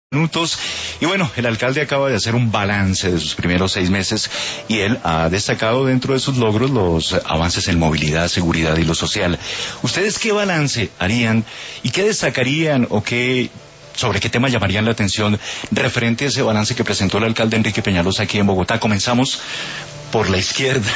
Minutos. Y bueno, el alcalde acaba de hacer un balance de sus primeros 6 meses y él ha destacado dentro de sus logros los avances en movilidad, seguridad y lo social. ¿Ustedes qué balance harían y qué destacarían o sobre qué tema llamarían la atención referente a ese balance que presentó el alcalde Enrique Peñalosa aquí en Bogotá? Comenzamos por la izquierda.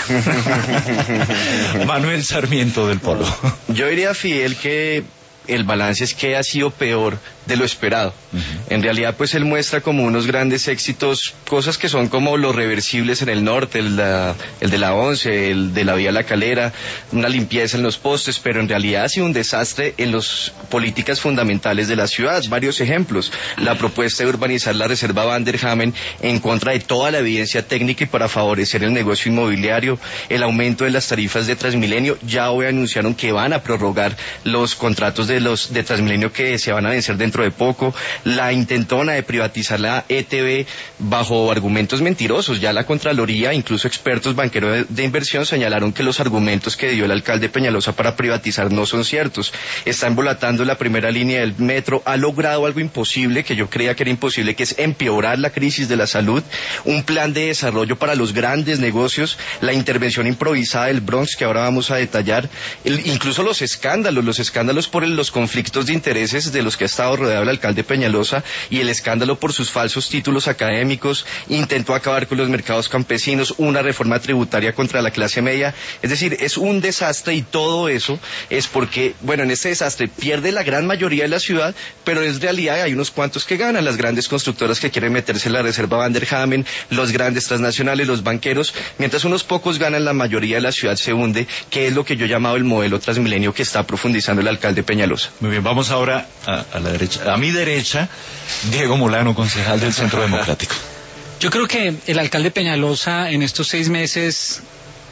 Manuel Sarmiento del Polo. Yo diría, Fidel, que el balance es que ha sido peor de lo esperado. En realidad, pues él muestra como unos grandes éxitos, cosas que son como los reversibles en el norte, el de la 11, el de la vía La Calera, una limpieza en los postes, pero en realidad ha sido un desastre en las políticas fundamentales de la ciudad. Varios ejemplos: la propuesta de urbanizar la reserva Van der Hamen en contra de toda la evidencia técnica y para favorecer el negocio inmobiliario, el aumento de las tarifas de Transmilenio. Ya hoy anunciaron que van a prorrogar los contratos de Transmilenio que se van a vencer dentro de poco, la intentona de privatizar la ETB bajo argumentos mentirosos. Ya la Contraloría, incluso expertos banqueros de inversión, señalaron que los argumentos que dio el alcalde Peñalosa para privatizar no son ciertos. Está embolatando la primera línea del metro, ha logrado algo imposible, que yo creía que era imposible, que es empeorar la crisis de la salud, un plan de desarrollo para los grandes negocios, la intervención improvisada del Bronx, que ahora vamos a detallar, incluso los escándalos por los conflictos de intereses de los que ha estado rodeado el alcalde Peñalosa, y el escándalo por sus falsos títulos académicos. Intentó acabar con los mercados campesinos, una reforma tributaria contra la clase media. Es decir, es un desastre, y todo eso es porque, bueno, en este desastre pierde la gran mayoría de la ciudad, pero en realidad hay unos cuantos que ganan: las grandes constructoras que quieren meterse en la reserva Van der Hamen, los grandes transnacionales, los banqueros, mientras unos pocos ganan, la mayoría de la ciudad se hunde, que es lo que yo he llamado el modelo Transmilenio que está profundizando el alcalde Peñalosa. Muy bien, vamos ahora a la derecha. A mi derecha, Diego Molano, concejal del Centro Democrático. Yo creo que el alcalde Peñalosa en estos 6 meses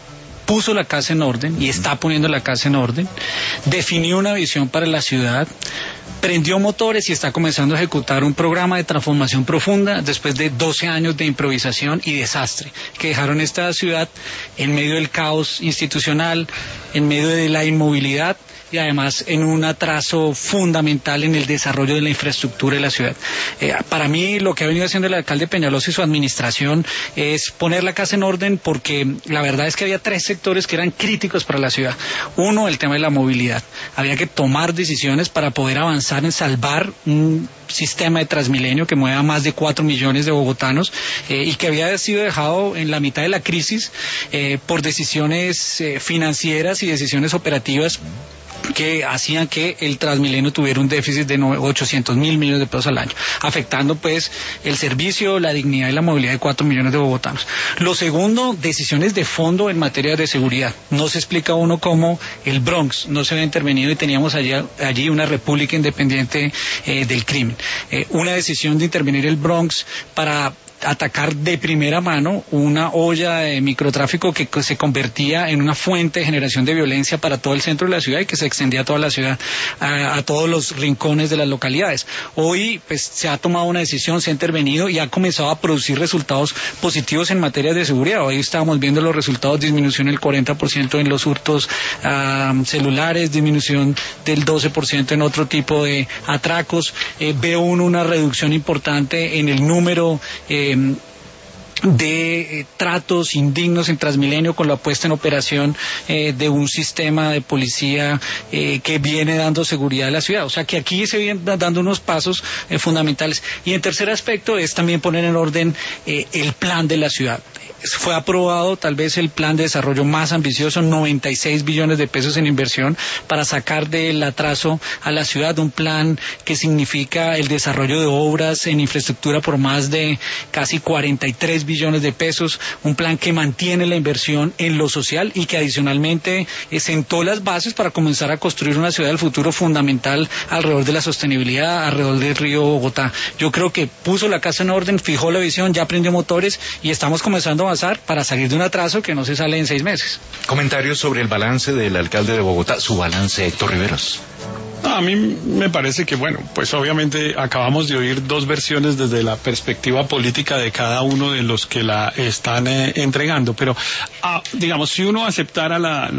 puso la casa en orden y está poniendo la casa en orden, definió una visión para la ciudad, prendió motores y está comenzando a ejecutar un programa de transformación profunda después de 12 años de improvisación y desastre que dejaron esta ciudad en medio del caos institucional, en medio de la inmovilidad y además en un atraso fundamental en el desarrollo de la infraestructura de la ciudad. Para mí, lo que ha venido haciendo el alcalde Peñalosa y su administración es poner la casa en orden, porque la verdad es que había 3 sectores que eran críticos para la ciudad. Uno, el tema de la movilidad. Había que tomar decisiones para poder avanzar en salvar un sistema de Transmilenio que mueve a más de 4 millones de bogotanos y que había sido dejado en la mitad de la crisis por decisiones financieras y decisiones operativas que hacían que el Transmilenio tuviera un déficit de 800.000 millones de pesos al año, afectando pues el servicio, la dignidad y la movilidad de 4 millones de bogotanos. Lo segundo, decisiones de fondo en materia de seguridad. No se explica uno cómo el Bronx no se había intervenido y teníamos allí una república independiente del crimen. Una decisión de intervenir el Bronx para atacar de primera mano una olla de microtráfico que se convertía en una fuente de generación de violencia para todo el centro de la ciudad y que se extendía a toda la ciudad, a todos los rincones de las localidades. Hoy pues se ha tomado una decisión, se ha intervenido y ha comenzado a producir resultados positivos en materia de seguridad. Hoy estábamos viendo los resultados: disminución del 40% en los hurtos celulares, disminución del 12% en otro tipo de atracos. Veo una reducción importante en el número de tratos indignos en Transmilenio, con la puesta en operación de un sistema de policía que viene dando seguridad a la ciudad. O sea que aquí se vienen dando unos pasos fundamentales. Y en tercer aspecto es también poner en orden el plan de la ciudad. Fue aprobado tal vez el plan de desarrollo más ambicioso, 96 billones de pesos en inversión para sacar del atraso a la ciudad, un plan que significa el desarrollo de obras en infraestructura por más de casi 43 billones de pesos, un plan que mantiene la inversión en lo social y que adicionalmente sentó las bases para comenzar a construir una ciudad del futuro fundamental alrededor de la sostenibilidad, alrededor del río Bogotá. Yo creo que puso la casa en orden, fijó la visión, ya prendió motores y estamos comenzando a avanzar para salir de un atraso que no se sale en 6 meses. Comentarios sobre el balance del alcalde de Bogotá, su balance, Héctor Riveros. A mí me parece que, bueno, pues obviamente acabamos de oír dos versiones desde la perspectiva política de cada uno de los que la están entregando, pero digamos, si uno aceptara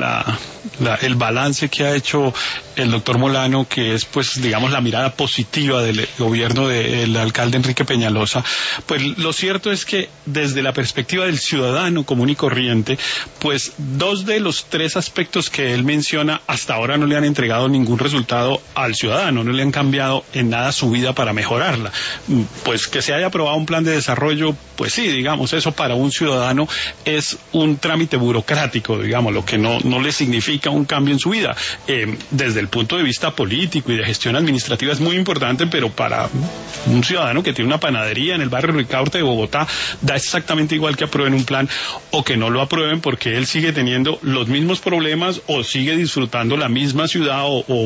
el balance que ha hecho el doctor Molano, que es, pues, digamos, la mirada positiva del gobierno del alcalde Enrique Peñalosa, pues lo cierto es que desde la perspectiva del ciudadano común y corriente, pues dos de los tres aspectos que él menciona hasta ahora no le han entregado ningún resultado al ciudadano, no le han cambiado en nada su vida para mejorarla. Pues que se haya aprobado un plan de desarrollo, pues sí, digamos, eso para un ciudadano es un trámite burocrático, digamos, lo que no le significa un cambio en su vida. Desde el punto de vista político y de gestión administrativa es muy importante, pero para un ciudadano que tiene una panadería en el barrio Ricaurte de Bogotá, da exactamente igual que aprueben un plan o que no lo aprueben, porque él sigue teniendo los mismos problemas o sigue disfrutando la misma ciudad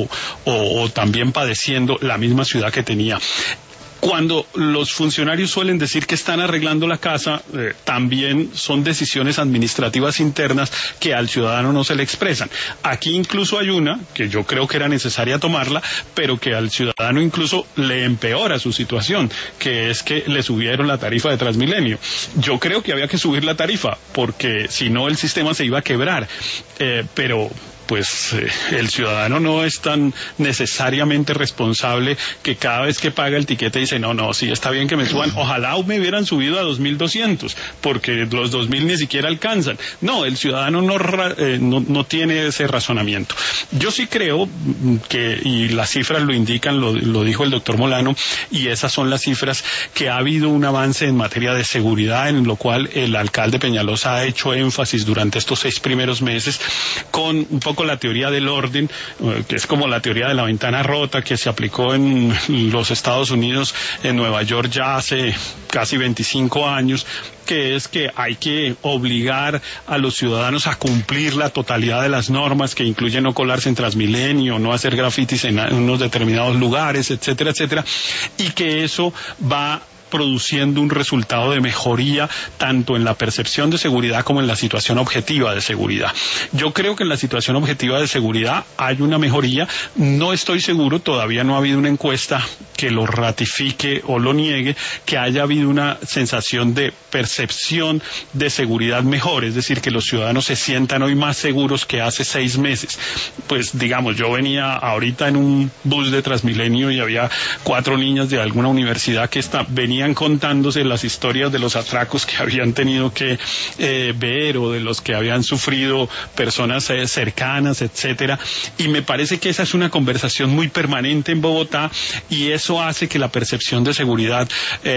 o también padeciendo la misma ciudad que tenía. Cuando los funcionarios suelen decir que están arreglando la casa, también son decisiones administrativas internas que al ciudadano no se le expresan. Aquí incluso hay una, que yo creo que era necesaria tomarla, pero que al ciudadano incluso le empeora su situación, que es que le subieron la tarifa de Transmilenio. Yo creo que había que subir la tarifa, porque si no el sistema se iba a quebrar, pero pues el ciudadano no es tan necesariamente responsable que cada vez que paga el tiquete dice, no, sí, está bien que me suban, ojalá me hubieran subido a 2.200, porque los 2.000 ni siquiera alcanzan. No, el ciudadano no tiene ese razonamiento. Yo sí creo que, y las cifras lo indican, lo dijo el doctor Molano, y esas son las cifras, que ha habido un avance en materia de seguridad, en lo cual el alcalde Peñalosa ha hecho énfasis durante estos 6 primeros meses, con un poco la teoría del orden, que es como la teoría de la ventana rota que se aplicó en los Estados Unidos, en Nueva York ya hace casi 25 años, que es que hay que obligar a los ciudadanos a cumplir la totalidad de las normas, que incluyen no colarse en Transmilenio, no hacer grafitis en unos determinados lugares, etcétera, etcétera, y que eso va produciendo un resultado de mejoría tanto en la percepción de seguridad como en la situación objetiva de seguridad. Yo creo que en la situación objetiva de seguridad hay una mejoría. No estoy seguro, todavía no ha habido una encuesta que lo ratifique o lo niegue, que haya habido una sensación de percepción de seguridad mejor, es decir, que los ciudadanos se sientan hoy más seguros que hace 6 meses. Pues digamos, yo venía ahorita en un bus de Transmilenio y había 4 niñas de alguna universidad que venían contándose las historias de los atracos que habían tenido que ver, o de los que habían sufrido personas cercanas, etcétera, y me parece que esa es una conversación muy permanente en Bogotá, y eso hace que la percepción de seguridad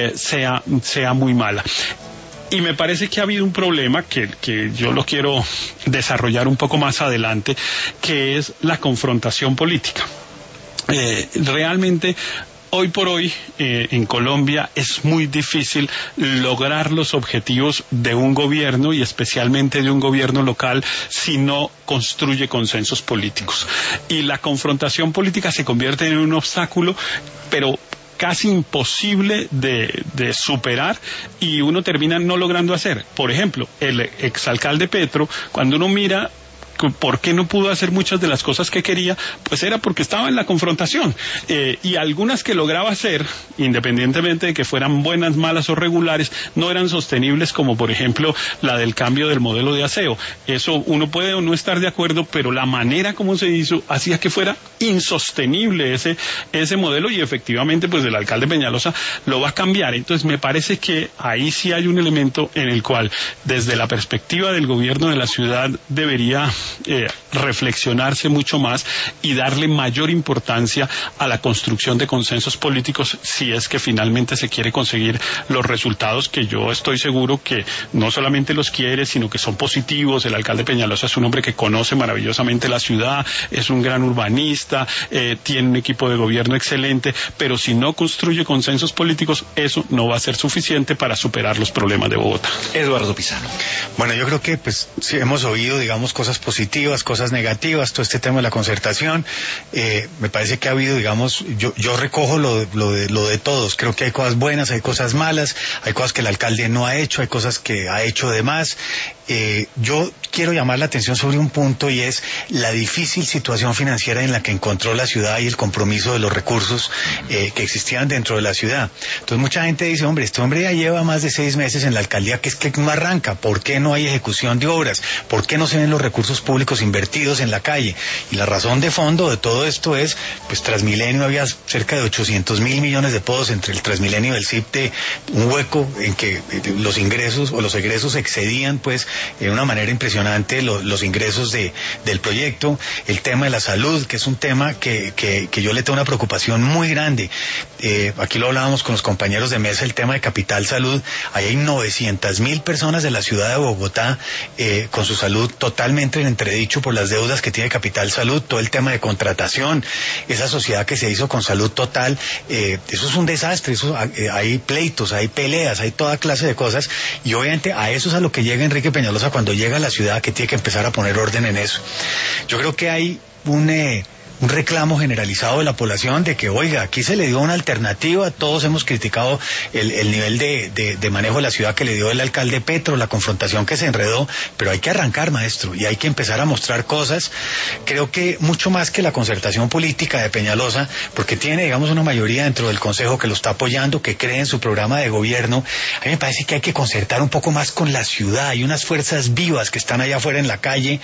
sea muy mala. Y me parece que ha habido un problema que yo lo quiero desarrollar un poco más adelante, que es la confrontación política. Realmente, hoy por hoy, en Colombia es muy difícil lograr los objetivos de un gobierno, y especialmente de un gobierno local, si no construye consensos políticos. Y la confrontación política se convierte en un obstáculo, pero casi imposible de superar, y uno termina no logrando hacer. Por ejemplo, el exalcalde Petro, cuando uno mira por qué no pudo hacer muchas de las cosas que quería, pues era porque estaba en la confrontación, y algunas que lograba hacer, independientemente de que fueran buenas, malas o regulares, no eran sostenibles, como por ejemplo la del cambio del modelo de aseo. Eso uno puede o no estar de acuerdo, pero la manera como se hizo hacía que fuera insostenible ese modelo, y efectivamente pues el alcalde Peñalosa lo va a cambiar. Entonces me parece que ahí sí hay un elemento en el cual, desde la perspectiva del gobierno de la ciudad, debería reflexionarse mucho más y darle mayor importancia a la construcción de consensos políticos, si es que finalmente se quiere conseguir los resultados que yo estoy seguro que no solamente los quiere, sino que son positivos. El alcalde Peñalosa es un hombre que conoce maravillosamente la ciudad, es un gran urbanista, tiene un equipo de gobierno excelente, pero si no construye consensos políticos, eso no va a ser suficiente para superar los problemas de Bogotá. Eduardo Pisano. Bueno, yo creo que pues sí hemos oído, digamos, cosas positivas positivas, cosas negativas, todo este tema de la concertación. Me parece que ha habido, digamos, yo recojo lo de todos. Creo que hay cosas buenas, hay cosas malas, hay cosas que el alcalde no ha hecho, hay cosas que ha hecho de más. Yo quiero llamar la atención sobre un punto, y es la difícil situación financiera en la que encontró la ciudad y el compromiso de los recursos que existían dentro de la ciudad. Entonces mucha gente dice, hombre, este hombre ya lleva más de 6 meses en la alcaldía, que es que no arranca. ¿Por qué no hay ejecución de obras? ¿Por qué no se ven los recursos públicos invertidos en la calle? Y la razón de fondo de todo esto es, pues Transmilenio había cerca de 800.000 millones de pesos entre el Transmilenio y el CIP, de un hueco en que los ingresos o los egresos excedían pues de una manera impresionante los ingresos del proyecto. El tema de la salud, que es un tema que yo le tengo una preocupación muy grande. Aquí lo hablábamos con los compañeros de mesa, el tema de Capital Salud. Ahí hay 900.000 personas de la ciudad de Bogotá con su salud totalmente en entredicho por las deudas que tiene Capital Salud, todo el tema de contratación, esa sociedad que se hizo con Salud Total, eso es un desastre, hay pleitos, hay peleas, hay toda clase de cosas, y obviamente a eso es a lo que llega Enrique Peñalosa cuando llega a la ciudad, que tiene que empezar a poner orden en eso. Yo creo que hay un reclamo generalizado de la población de que, oiga, aquí se le dio una alternativa. Todos hemos criticado el nivel de manejo de la ciudad que le dio el alcalde Petro, la confrontación que se enredó, pero hay que arrancar, maestro, y hay que empezar a mostrar cosas. Creo que mucho más que la concertación política de Peñalosa, porque tiene, digamos, una mayoría dentro del Consejo que lo está apoyando, que cree en su programa de gobierno. A mí me parece que hay que concertar un poco más con la ciudad. Hay unas fuerzas vivas que están allá afuera en la calle,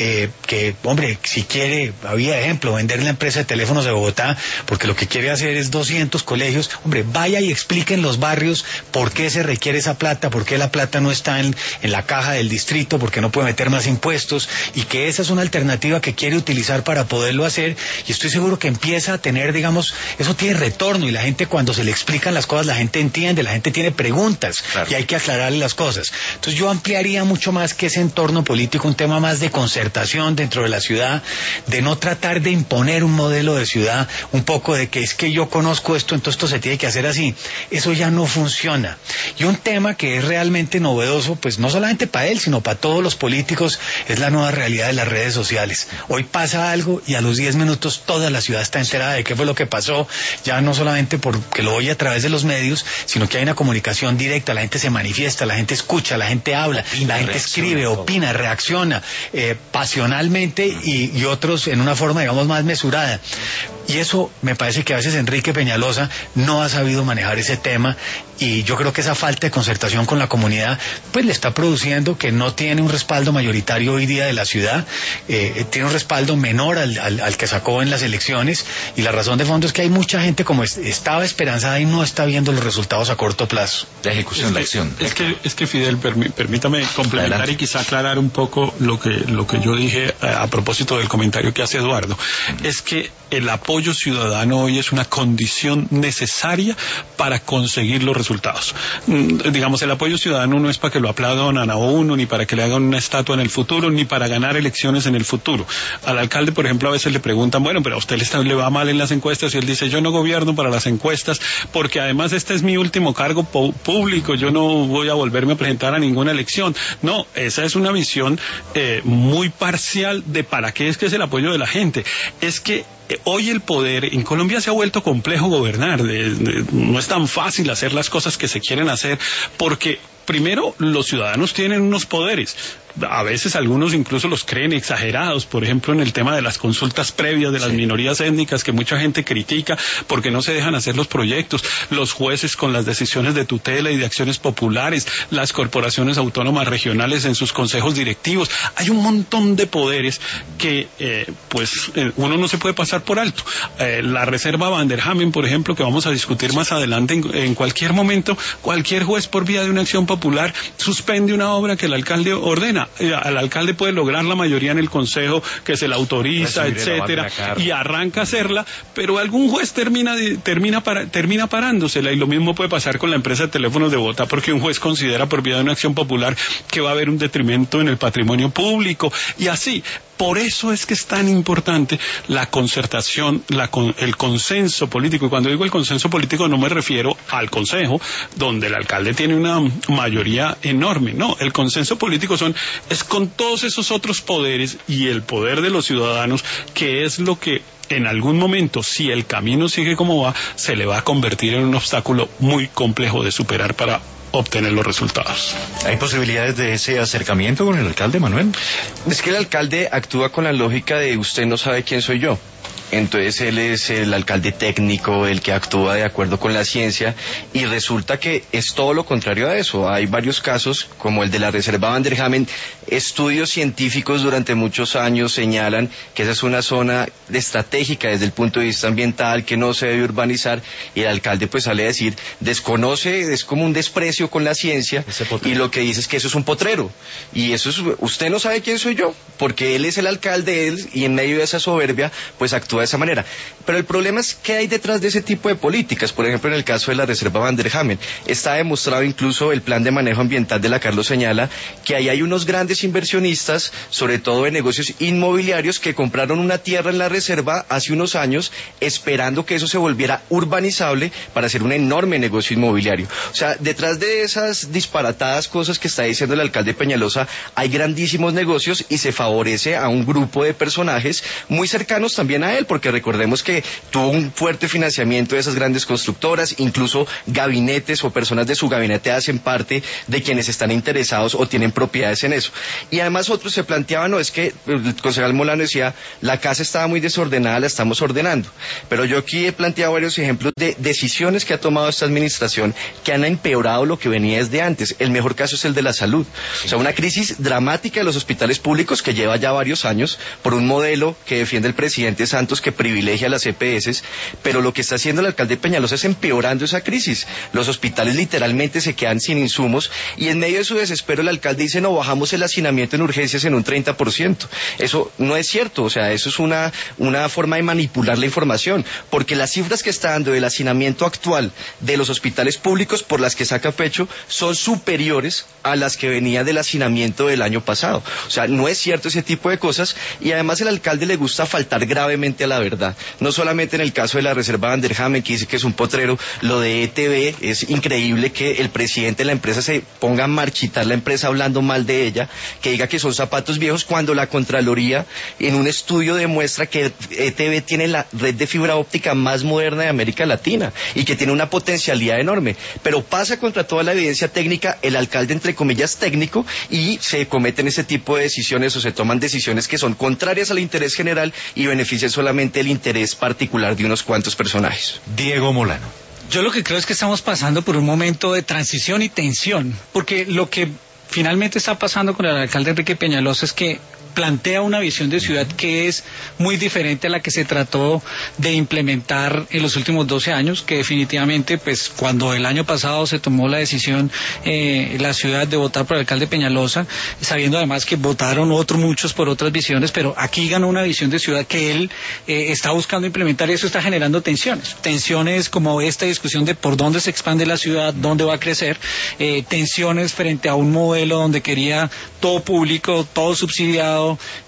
que, hombre, si quiere, había ejemplo, vender la empresa de teléfonos de Bogotá, porque lo que quiere hacer es 200 colegios. Hombre, vaya y explique en los barrios por qué se requiere esa plata, por qué la plata no está en la caja del distrito, por qué no puede meter más impuestos, y que esa es una alternativa que quiere utilizar para poderlo hacer. Y estoy seguro que empieza a tener, digamos, eso tiene retorno, y la gente, cuando se le explican las cosas, la gente entiende, la gente tiene preguntas, claro, y hay que aclararle las cosas. Entonces yo ampliaría mucho más que ese entorno político, un tema más de concertación dentro de la ciudad, de no tratar de imponer un modelo de ciudad, un poco de que es que yo conozco esto, entonces esto se tiene que hacer así. Eso ya no funciona. Y un tema que es realmente novedoso, pues no solamente para él, sino para todos los políticos, es la nueva realidad de las redes sociales. Hoy pasa algo y a los 10 minutos toda la ciudad está enterada de qué fue lo que pasó, ya no solamente porque lo oye a través de los medios, sino que hay una comunicación directa, la gente se manifiesta, la gente escucha, la gente habla, la gente escribe, opina, reacciona pasionalmente, y otros en una forma, digamos, más mesurada. Y eso me parece que a veces Enrique Peñalosa no ha sabido manejar ese tema, y yo creo que esa falta de concertación con la comunidad pues le está produciendo que no tiene un respaldo mayoritario hoy día de la ciudad, tiene un respaldo menor al que sacó en las elecciones, y la razón de fondo es que hay mucha gente como estaba esperanzada y no está viendo los resultados a corto plazo. La ejecución, la acción. Es que Fidel, permítame complementar. Adelante. Y quizá aclarar un poco lo que yo dije a propósito del comentario que hace Eduardo. Es que el apoyo ciudadano hoy es una condición necesaria para conseguir los resultados. Digamos, el apoyo ciudadano no es para que lo aplaudan a uno, ni para que le hagan una estatua en el futuro, ni para ganar elecciones en el futuro. Al alcalde, por ejemplo, a veces le preguntan, bueno, pero a usted le va mal en las encuestas, y él dice, yo no gobierno para las encuestas, porque además este es mi último cargo público, yo no voy a volverme a presentar a ninguna elección. No, esa es una visión muy parcial de para qué es que es el apoyo de la gente. Es que hoy el poder en Colombia se ha vuelto complejo gobernar, no es tan fácil hacer las cosas que se quieren hacer, porque primero los ciudadanos tienen unos poderes, a veces algunos incluso los creen exagerados, por ejemplo en el tema de las consultas previas de las minorías étnicas, que mucha gente critica porque no se dejan hacer los proyectos, los jueces con las decisiones de tutela y de acciones populares, las corporaciones autónomas regionales en sus consejos directivos. Hay un montón de poderes que uno no se puede pasar por alto. La reserva Van der Hamen, por ejemplo, que vamos a discutir más adelante, en cualquier momento cualquier juez, por vía de una acción popular, suspende una obra que el alcalde ordena. Al alcalde puede lograr la mayoría en el consejo que se la autoriza, etcétera, y arranca a hacerla, pero algún juez termina parándosela, y lo mismo puede pasar con la empresa de teléfonos de Bogotá, porque un juez considera por vía de una acción popular que va a haber un detrimento en el patrimonio público, y así. Por eso es que es tan importante la concertación, el consenso político. Y cuando digo el consenso político no me refiero al consejo, donde el alcalde tiene una mayoría enorme. No, el consenso político es con todos esos otros poderes y el poder de los ciudadanos, que es lo que en algún momento, si el camino sigue como va, se le va a convertir en un obstáculo muy complejo de superar para obtener los resultados. ¿Hay posibilidades de ese acercamiento con el alcalde, Manuel? Es que el alcalde actúa con la lógica de usted no sabe quién soy yo. Entonces él es el alcalde técnico, el que actúa de acuerdo con la ciencia, y resulta que es todo lo contrario a eso. Hay varios casos, como el de la Reserva Van der Hamen. Estudios científicos durante muchos años señalan que esa es una zona estratégica desde el punto de vista ambiental, que no se debe urbanizar, y el alcalde pues sale a decir, desconoce, es como un desprecio con la ciencia, y lo que dice es que eso es un potrero, y eso es, usted no sabe quién soy yo, porque él es el alcalde, y en medio de esa soberbia pues actúa de esa manera. Pero el problema es que hay detrás de ese tipo de políticas. Por ejemplo, en el caso de la Reserva Van der Hamen, está demostrado, incluso el plan de manejo ambiental de la Carlos señala que ahí hay unos grandes inversionistas, sobre todo de negocios inmobiliarios, que compraron una tierra en la reserva hace unos años esperando que eso se volviera urbanizable para hacer un enorme negocio inmobiliario. O sea, detrás de esas disparatadas cosas que está diciendo el alcalde Peñalosa hay grandísimos negocios, y se favorece a un grupo de personajes muy cercanos también a él, porque recordemos que tuvo un fuerte financiamiento de esas grandes constructoras, incluso gabinetes o personas de su gabinete hacen parte de quienes están interesados o tienen propiedades en eso. Y además otros se planteaban, no, es que el concejal Molano decía, la casa estaba muy desordenada, la estamos ordenando. Pero yo aquí he planteado varios ejemplos de decisiones que ha tomado esta administración que han empeorado lo que venía desde antes. El mejor caso es el de la salud. O sea, una crisis dramática de los hospitales públicos que lleva ya varios años por un modelo que defiende el presidente Santos, que privilegia a las EPS, pero lo que está haciendo el alcalde Peñalosa es empeorando esa crisis. Los hospitales literalmente se quedan sin insumos, y en medio de su desespero el alcalde dice, no, bajamos el hacinamiento en urgencias en un 30%. Eso no es cierto, o sea, eso es una forma de manipular la información, porque las cifras que está dando del hacinamiento actual de los hospitales públicos, por las que saca pecho, son superiores a las que venía del hacinamiento del año pasado. O sea, no es cierto ese tipo de cosas, y además el alcalde le gusta faltar gravemente a la verdad. No solamente en el caso de la Reserva Van der Hamen, que dice que es un potrero, lo de ETB, es increíble que el presidente de la empresa se ponga a marchitar la empresa hablando mal de ella, que diga que son zapatos viejos, cuando la Contraloría en un estudio demuestra que ETB tiene la red de fibra óptica más moderna de América Latina y que tiene una potencialidad enorme, pero pasa contra toda la evidencia técnica, el alcalde entre comillas técnico, y se cometen ese tipo de decisiones o se toman decisiones que son contrarias al interés general y benefician solamente el interés particular de unos cuantos personajes. Diego Molano. Yo lo que creo es que estamos pasando por un momento de transición y tensión, porque lo que finalmente está pasando con el alcalde Enrique Peñalosa es que plantea una visión de ciudad que es muy diferente a la que se trató de implementar en los últimos 12 años, que definitivamente, pues cuando el año pasado se tomó la decisión la ciudad de votar por el alcalde Peñalosa, sabiendo además que votaron muchos por otras visiones, pero aquí ganó una visión de ciudad que él está buscando implementar, y eso está generando tensiones como esta discusión de por dónde se expande la ciudad, dónde va a crecer, tensiones frente a un modelo donde quería todo público, todo subsidiado,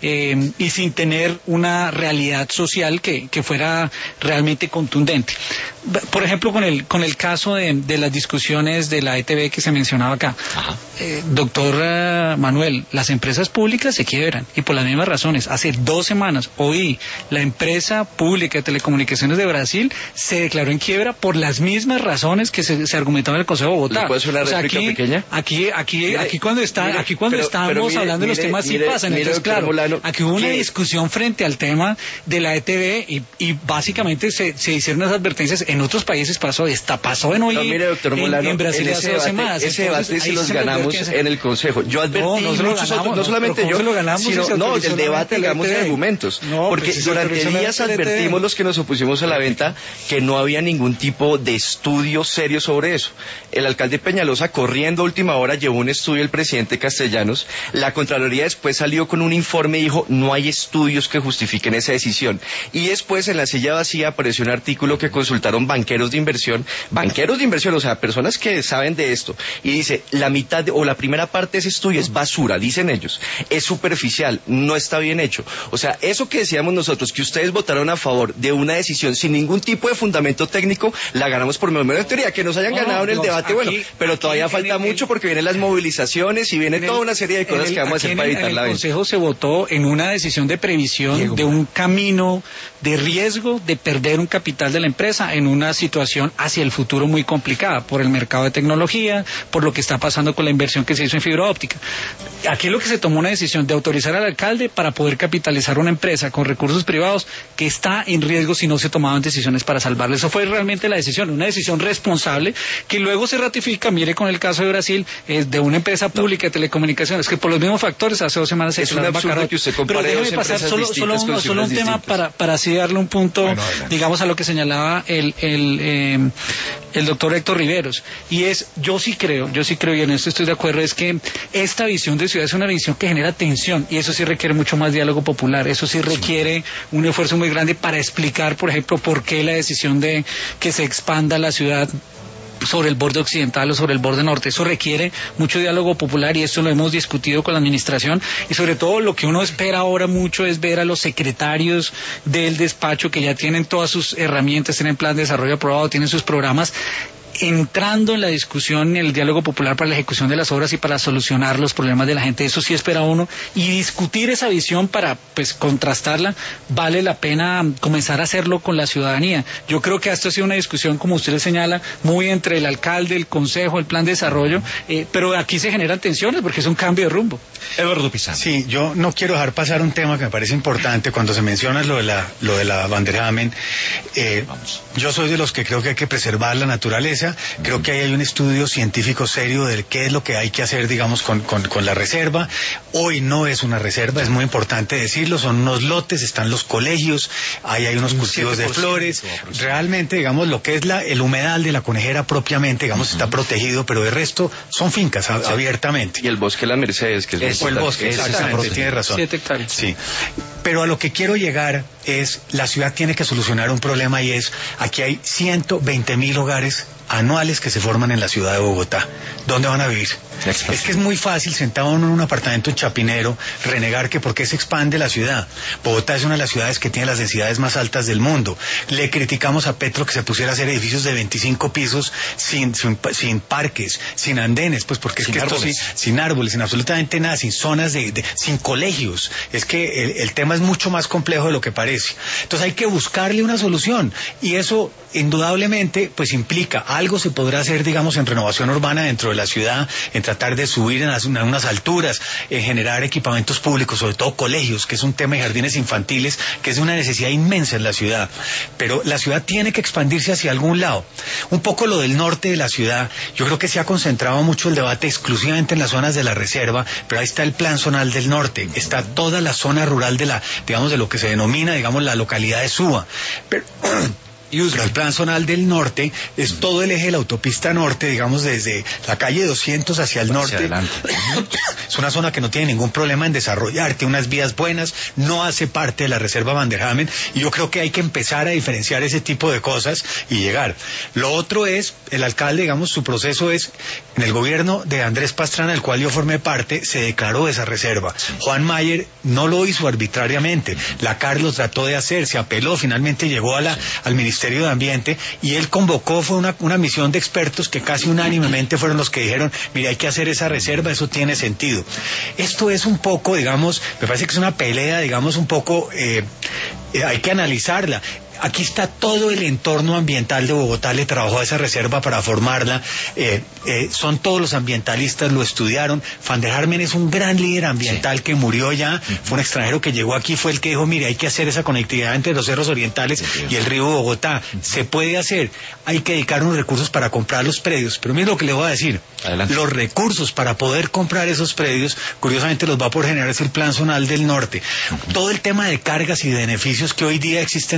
y sin tener una realidad social que fuera realmente contundente. Por ejemplo, con el caso de las discusiones de la ETB que se mencionaba acá, doctor Manuel, las empresas públicas se quiebran, y por las mismas razones. Hace 2 semanas oí la empresa pública de telecomunicaciones de Brasil se declaró en quiebra por las mismas razones que se argumentaba en el Consejo de Bogotá. ¿Le puedo hacer una réplica pequeña? Aquí cuando estábamos hablando de los temas sí pasan. Entonces, claro, aquí hubo una discusión frente al tema de la ETB, y básicamente se hicieron unas advertencias. En otros países pasó en hoy, mire, doctor Molano, en Brasil hace 2 semanas. Ese debate sí los ganamos en el Consejo. Yo advertí muchos otros, no solamente yo, sino el debate, digamos, de argumentos. Porque durante días advertimos los que nos opusimos a la venta que no había ningún tipo de estudio serio sobre eso. El alcalde Peñalosa, corriendo a última hora, llevó un estudio el presidente Castellanos. La Contraloría después salió con un un informe y dijo, no hay estudios que justifiquen esa decisión. Y después en la silla vacía apareció un artículo que consultaron banqueros de inversión, o sea, personas que saben de esto, y dice, la mitad o la primera parte de ese estudio es basura, dicen ellos, es superficial, no está bien hecho. O sea, eso que decíamos nosotros, que ustedes votaron a favor de una decisión sin ningún tipo de fundamento técnico, la ganamos por medio de teoría. Que nos hayan ganado en el debate, bueno, pero todavía falta mucho porque vienen las movilizaciones y viene toda una serie de cosas que vamos a hacer para evitar la venta. En el Consejo se votó en una decisión de previsión de un camino de riesgo de perder un capital de la empresa en una situación hacia el futuro muy complicada por el mercado de tecnología, por lo que está pasando con la inversión que se hizo en fibra óptica. Aquí lo que se tomó una decisión de autorizar al alcalde para poder capitalizar una empresa con recursos privados que está en riesgo si no se tomaban decisiones para salvarla. Eso fue realmente la decisión, una decisión responsable que luego se ratifica, mire con el caso de Brasil, de una empresa pública de telecomunicaciones que por los mismos factores hace 2 semanas se es un absurdo que usted compare. Pero déjeme pasar solo un tema para así darle un punto, digamos, a lo que señalaba el doctor Héctor Riveros, y es, yo sí creo, y en esto estoy de acuerdo, es que esta visión de ciudad es una visión que genera tensión, y eso sí requiere mucho más diálogo popular, eso sí requiere un esfuerzo muy grande para explicar, por ejemplo, por qué la decisión de que se expanda la ciudad sobre el borde occidental o sobre el borde norte. Eso requiere mucho diálogo popular y esto lo hemos discutido con la administración, y sobre todo lo que uno espera ahora mucho es ver a los secretarios del despacho que ya tienen todas sus herramientas, tienen plan de desarrollo aprobado, tienen sus programas, entrando en la discusión, en el diálogo popular para la ejecución de las obras y para solucionar los problemas de la gente. Eso sí espera uno, y discutir esa visión para pues contrastarla, vale la pena comenzar a hacerlo con la ciudadanía. Yo creo que esto ha sido una discusión, como usted le señala, muy entre el alcalde, el consejo, el plan de desarrollo, pero aquí se generan tensiones porque es un cambio de rumbo. Eduardo Pizarro. Sí, yo no quiero dejar pasar un tema que me parece importante cuando se menciona lo de la Vanderhamen. Yo soy de los que creo que hay que preservar la naturaleza. Creo que ahí hay un estudio científico serio de qué es lo que hay que hacer, digamos, con la reserva. Hoy no es una reserva, es muy importante decirlo, son unos lotes, están los colegios, ahí hay unos cultivos de flores. Realmente, digamos, lo que es el humedal de la Conejera propiamente, digamos, está protegido, pero de resto son fincas abiertamente. Y el bosque La Mercedes, que es o el bosque, exactamente, tiene razón. 7 hectáreas. Sí. Pero a lo que quiero llegar es, la ciudad tiene que solucionar un problema, y es, aquí hay 120,000 hogares anuales que se forman en la ciudad de Bogotá. ¿Dónde van a vivir? Es que es muy fácil, sentado uno en un apartamento en Chapinero, renegar que por qué se expande la ciudad. Bogotá es una de las ciudades que tiene las densidades más altas del mundo. Le criticamos a Petro que se pusiera a hacer edificios de 25 pisos sin parques, sin andenes, pues porque sin árboles. Sin árboles, sin absolutamente nada, sin zonas sin colegios. Es que el tema es mucho más complejo de lo que parece. Entonces hay que buscarle una solución, y eso indudablemente pues implica, algo se podrá hacer, digamos, en renovación urbana dentro de la ciudad, en tratar de subir en unas alturas, en generar equipamientos públicos, sobre todo colegios, que es un tema, de jardines infantiles, que es una necesidad inmensa en la ciudad. Pero la ciudad tiene que expandirse hacia algún lado. Un poco lo del norte de la ciudad, yo creo que se ha concentrado mucho el debate exclusivamente en las zonas de la reserva, pero ahí está el plan zonal del norte, está toda la zona rural de lo que se denomina, digamos, la localidad de Suba. Pero el plan zonal del norte es todo el eje de la autopista norte, digamos, desde la calle 200 hacia el norte. Es una zona que no tiene ningún problema en desarrollar, tiene unas vías buenas, no hace parte de la reserva Vanderhamen, y yo creo que hay que empezar a diferenciar ese tipo de cosas y llegar. Lo otro es, el alcalde, digamos, su proceso es, en el gobierno de Andrés Pastrana, del cual yo formé parte, se declaró esa reserva. Juan Mayer no lo hizo arbitrariamente, la Carlos trató de hacer, se apeló, finalmente llegó al Ministerio de Ambiente, y él convocó, fue una misión de expertos que casi unánimemente fueron los que dijeron, mire, hay que hacer esa reserva, eso tiene sentido. Esto es un poco, digamos, me parece que es una pelea, digamos, un poco, hay que analizarla. Aquí está todo el entorno ambiental de Bogotá, le trabajó a esa reserva para formarla, son todos los ambientalistas, lo estudiaron. Vanderhamen es un gran líder ambiental que murió ya, fue un extranjero que llegó aquí, fue el que dijo, mire, hay que hacer esa conectividad entre los cerros orientales y el río Bogotá, se puede hacer, hay que dedicar unos recursos para comprar los predios, pero mire lo que le voy a decir. Adelante. Los recursos para poder comprar esos predios, curiosamente los va a poder generar el plan zonal del norte. Todo el tema de cargas y de beneficios que hoy día existen dentro de la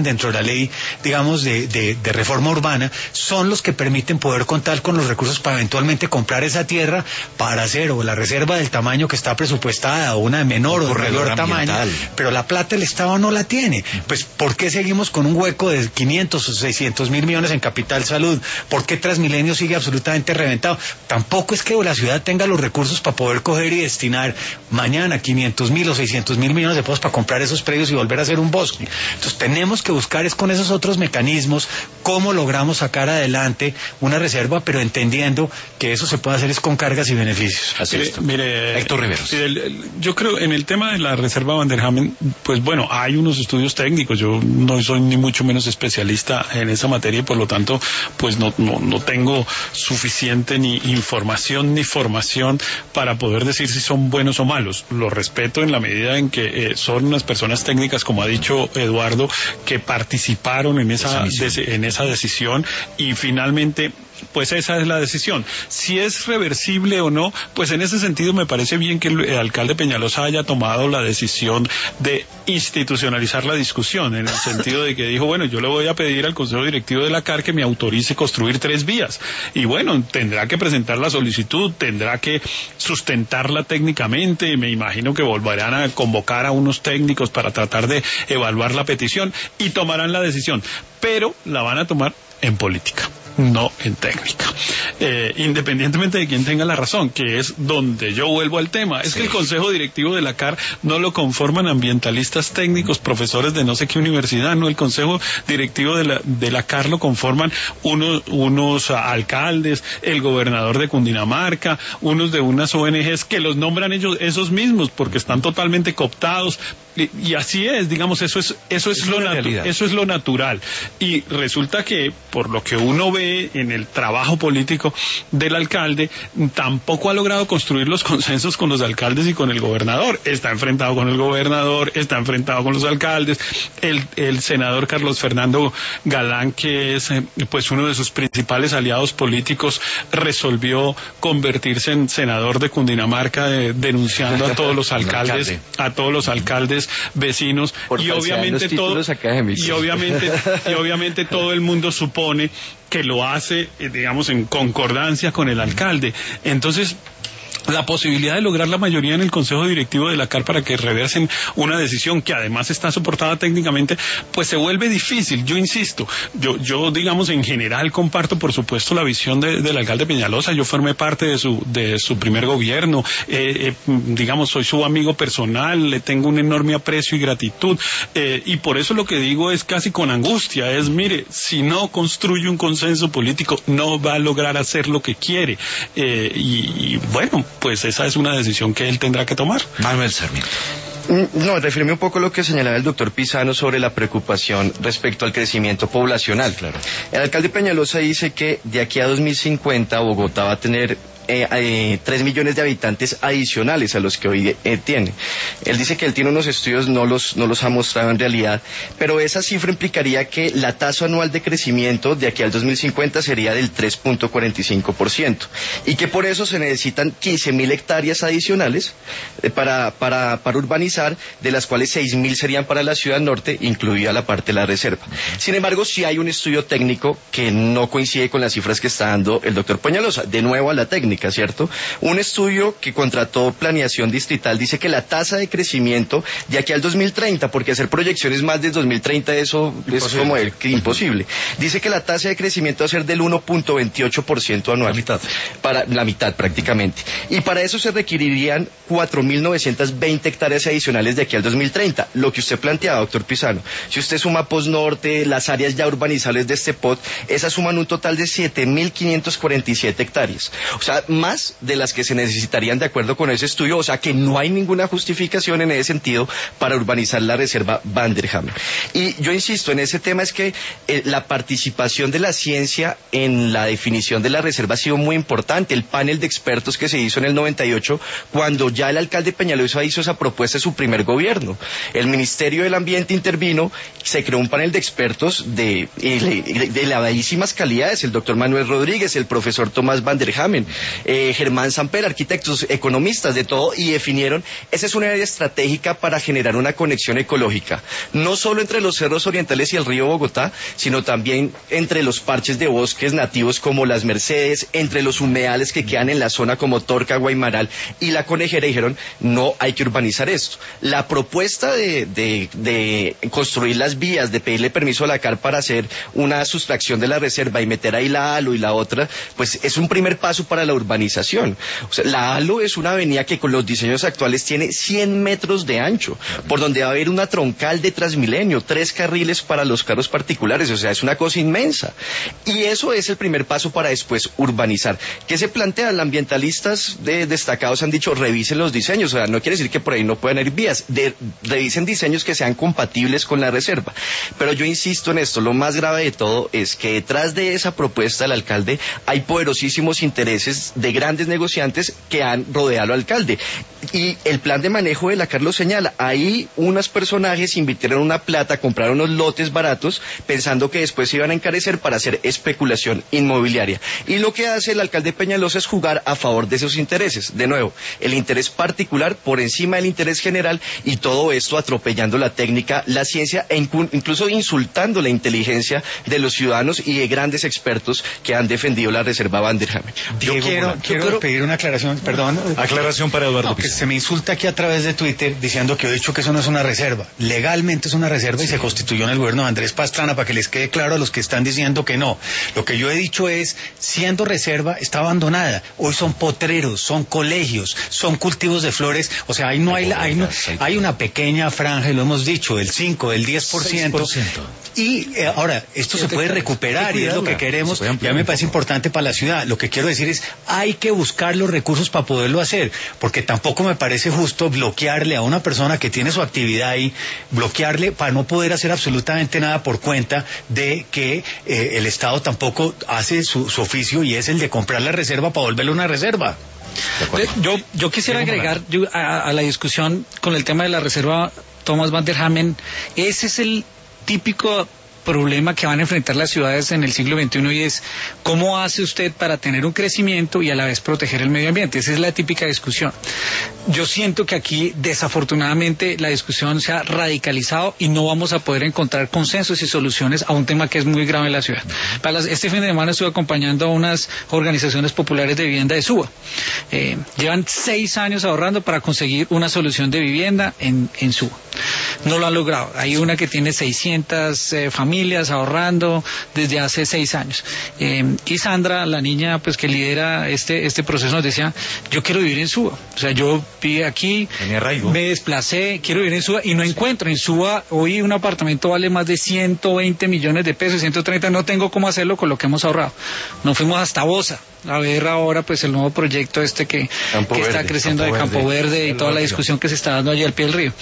ley, digamos, de reforma urbana, son los que permiten poder contar con los recursos para eventualmente comprar esa tierra para hacer o la reserva del tamaño que está presupuestada o una de menor o de mayor tamaño, pero la plata el Estado no la tiene. Pues, ¿por qué seguimos con un hueco de 500 o 600 mil millones en Capital Salud? ¿Por qué Transmilenio sigue absolutamente reventado? Tampoco es que la ciudad tenga los recursos para poder coger y destinar mañana 500.000 o 600.000 millones de pesos para comprar esos predios y volver a hacer un bosque. Entonces tenemos que buscar es con esos otros mecanismos cómo logramos sacar adelante una reserva, pero entendiendo que eso se puede hacer es con cargas y beneficios. Así es. Mire, Héctor Riveros. Yo creo en el tema de la reserva Van der Hamen, pues bueno, hay unos estudios técnicos. Yo no soy ni mucho menos especialista en esa materia y por lo tanto pues no tengo suficiente ni información ni formación para poder decir si son buenos o malos. Lo respeto en la medida en que son unas personas técnicas, como ha dicho Eduardo, que participaron en esa decisión y finalmente pues esa es la decisión. Si es reversible o no, pues en ese sentido me parece bien que el alcalde Peñalosa haya tomado la decisión de institucionalizar la discusión, en el sentido de que dijo, bueno, yo le voy a pedir al Consejo Directivo de la CAR que me autorice construir 3 vías. Y bueno, tendrá que presentar la solicitud, tendrá que sustentarla técnicamente, me imagino que volverán a convocar a unos técnicos para tratar de evaluar la petición y tomarán la decisión, pero la van a tomar en política, no en técnica, independientemente de quién tenga la razón, que es donde yo vuelvo al tema. Es que el Consejo Directivo de la CAR no lo conforman ambientalistas técnicos, profesores de no sé qué universidad, no, el Consejo Directivo de la CAR lo conforman unos alcaldes, el gobernador de Cundinamarca, unos de unas ONGs que los nombran esos mismos, porque están totalmente cooptados, y así es, digamos, eso es lo natural. Y resulta que, por lo que uno ve en el trabajo político del alcalde, tampoco ha logrado construir los consensos con los alcaldes y con el gobernador. Está enfrentado con el gobernador, está enfrentado con los alcaldes. El senador Carlos Fernando Galán, que es pues uno de sus principales aliados políticos, resolvió convertirse en senador de Cundinamarca, denunciando a todos los alcaldes vecinos, y obviamente todo el mundo supone que lo hace, digamos, en concordancia con el alcalde. Entonces, la posibilidad de lograr la mayoría en el Consejo Directivo de la CAR para que reversen una decisión que además está soportada técnicamente, pues se vuelve difícil. Yo insisto, yo digamos, en general comparto, por supuesto, la visión del alcalde Peñalosa. Yo formé parte de su primer gobierno, digamos, soy su amigo personal, le tengo un enorme aprecio y gratitud, y por eso lo que digo es casi con angustia, mire, si no construye un consenso político, no va a lograr hacer lo que quiere, y bueno, pues esa es una decisión que él tendrá que tomar. Manuel Sarmiento. No, referirme un poco a lo que señalaba el doctor Pisano sobre la preocupación respecto al crecimiento poblacional. Claro. El alcalde Peñalosa dice que de aquí a 2050 Bogotá va a tener 3 millones de habitantes adicionales a los que hoy tiene. Él dice que él tiene unos estudios, no los ha mostrado en realidad, pero esa cifra implicaría que la tasa anual de crecimiento de aquí al 2050 sería del 3.45%, y que por eso se necesitan 15.000 hectáreas adicionales para urbanizar, de las cuales 6.000 serían para la ciudad norte, incluida la parte de la reserva. Sin embargo, sí hay un estudio técnico que no coincide con las cifras que está dando el doctor Peñalosa. De nuevo a la técnica, ¿cierto? Un estudio que contrató Planeación Distrital dice que la tasa de crecimiento de aquí al 2030, porque hacer proyecciones más del 2030 eso imposible. Es como imposible. Dice que la tasa de crecimiento va a ser del 1.28% anual. La mitad prácticamente. Y para eso se requerirían 4.920 hectáreas adicionales de aquí al 2030. Lo que usted planteaba, doctor Pisano. Si usted suma Postnorte, las áreas ya urbanizables de este POT, esas suman un total de 7.547 hectáreas. O sea, más de las que se necesitarían de acuerdo con ese estudio, o sea que no hay ninguna justificación en ese sentido para urbanizar la reserva Van der Hamen. Y yo insisto en ese tema, es que la participación de la ciencia en la definición de la reserva ha sido muy importante. El panel de expertos que se hizo en el 98, cuando ya el alcalde Peñalosa hizo esa propuesta de su primer gobierno, el Ministerio del Ambiente intervino, se creó un panel de expertos de elevadísimas calidades, el doctor Manuel Rodríguez, el profesor Tomás Van der Hamen, Germán Samper, arquitectos, economistas, de todo, y definieron, esa es una área estratégica para generar una conexión ecológica, no solo entre los cerros orientales y el río Bogotá, sino también entre los parches de bosques nativos como las Mercedes, entre los humedales que quedan en la zona como Torca, Guaymaral y La Conejera. Dijeron, no hay que urbanizar esto. La propuesta de construir las vías, de pedirle permiso a la CAR para hacer una sustracción de la reserva y meter ahí la ALO y la otra, pues es un primer paso para la urbanización. O sea, la ALO es una avenida que con los diseños actuales tiene 100 metros de ancho, por donde va a haber una troncal de Transmilenio, 3 carriles para los carros particulares, o sea, es una cosa inmensa. Y eso es el primer paso para después urbanizar. ¿Qué se plantea? Los ambientalistas destacados han dicho, revisen los diseños, o sea, no quiere decir que por ahí no puedan ir vías, revisen diseños que sean compatibles con la reserva. Pero yo insisto en esto, lo más grave de todo es que detrás de esa propuesta del alcalde hay poderosísimos intereses de grandes negociantes que han rodeado al alcalde. Y el plan de manejo de la CAR lo señala, ahí unos personajes invirtieron una plata, compraron unos lotes baratos, pensando que después se iban a encarecer para hacer especulación inmobiliaria. Y lo que hace el alcalde Peñalosa es jugar a favor de esos intereses. De nuevo, el interés particular por encima del interés general, y todo esto atropellando la técnica, la ciencia e incluso insultando la inteligencia de los ciudadanos y de grandes expertos que han defendido la reserva Van der Hamen. Yo quiero pedir una aclaración, perdón. Aclaración para Eduardo Que se me insulta aquí a través de Twitter diciendo que he dicho que eso no es una reserva. Legalmente es una reserva y se constituyó en el gobierno de Andrés Pastrana, para que les quede claro a los que están diciendo que no. Lo que yo he dicho es, siendo reserva, está abandonada. Hoy son potreros, son colegios, son cultivos de flores. O sea, ahí no hay una pequeña franja, y lo hemos dicho, del 5, del 10%. 6%. Y ahora, esto se puede recuperar y es lo que queremos. Ya me parece importante para la ciudad. Lo que quiero decir es, hay que buscar los recursos para poderlo hacer, porque tampoco me parece justo bloquearle a una persona que tiene su actividad ahí, bloquearle para no poder hacer absolutamente nada por cuenta de que el Estado tampoco hace su oficio, y es el de comprar la reserva para volverla una reserva. Yo quisiera agregar a la discusión con el tema de la reserva Thomas Van der Hamen. Ese es el típico problema que van a enfrentar las ciudades en el siglo XXI, y es cómo hace usted para tener un crecimiento y a la vez proteger el medio ambiente. Esa es la típica discusión. Yo siento que aquí desafortunadamente la discusión se ha radicalizado y no vamos a poder encontrar consensos y soluciones a un tema que es muy grave en la ciudad. Este fin de semana estuve acompañando a unas organizaciones populares de vivienda de Suba. Llevan 6 años ahorrando para conseguir una solución de vivienda en Suba. No lo han logrado. Hay una que tiene 600 familias ahorrando desde hace 6 años. Y Sandra, la niña pues que lidera este proceso, nos decía, yo quiero vivir en Suba. O sea, yo viví aquí, me desplacé, quiero vivir en Suba y no encuentro. En Suba hoy un apartamento vale más de 120 millones de pesos, 130, no tengo cómo hacerlo con lo que hemos ahorrado. Nos fuimos hasta Bosa a ver ahora pues el nuevo proyecto que está creciendo de Campo Verde y toda la discusión que se está dando allí al pie del río.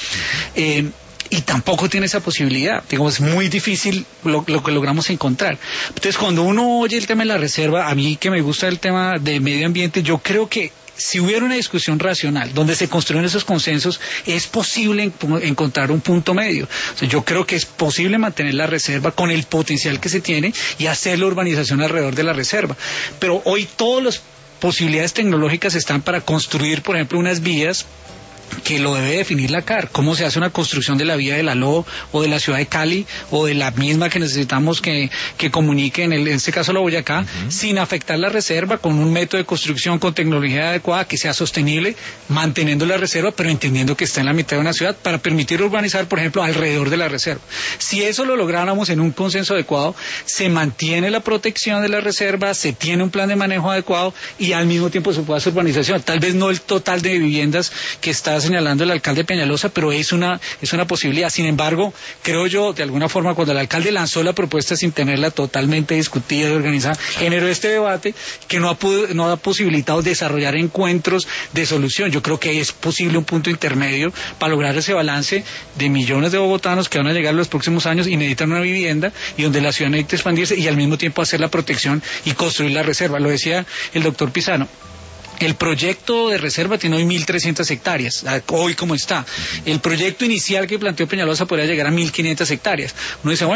Y tampoco tiene esa posibilidad. Digamos, es muy difícil lo que logramos encontrar. Entonces, cuando uno oye el tema de la reserva, a mí que me gusta el tema de medio ambiente, yo creo que si hubiera una discusión racional donde se construyen esos consensos, es posible encontrar un punto medio. O sea, yo creo que es posible mantener la reserva con el potencial que se tiene y hacer la urbanización alrededor de la reserva. Pero hoy todas las posibilidades tecnológicas están para construir, por ejemplo, unas vías que lo debe definir la CAR. ¿Cómo se hace una construcción de la vía de la LO o de la ciudad de Cali o de la misma que necesitamos que comunique en este caso la Boyacá, sin afectar la reserva, con un método de construcción con tecnología adecuada que sea sostenible, manteniendo la reserva pero entendiendo que está en la mitad de una ciudad, para permitir urbanizar, por ejemplo, alrededor de la reserva? Si eso lo lográramos en un consenso adecuado, se mantiene la protección de la reserva, se tiene un plan de manejo adecuado y al mismo tiempo se puede hacer urbanización. Tal vez no el total de viviendas que está señalando el alcalde Peñalosa, pero es una posibilidad. Sin embargo, creo yo, de alguna forma, cuando el alcalde lanzó la propuesta sin tenerla totalmente discutida y organizada, generó este debate que no ha posibilitado desarrollar encuentros de solución. Yo creo que es posible un punto intermedio para lograr ese balance de millones de bogotanos que van a llegar en los próximos años y necesitan una vivienda, y donde la ciudad necesita expandirse y al mismo tiempo hacer la protección y construir la reserva. Lo decía el doctor Pisano. El proyecto de reserva tiene hoy 1.300 hectáreas, hoy como está. El proyecto inicial que planteó Peñalosa podría llegar a 1.500 hectáreas. Uno dice, bueno,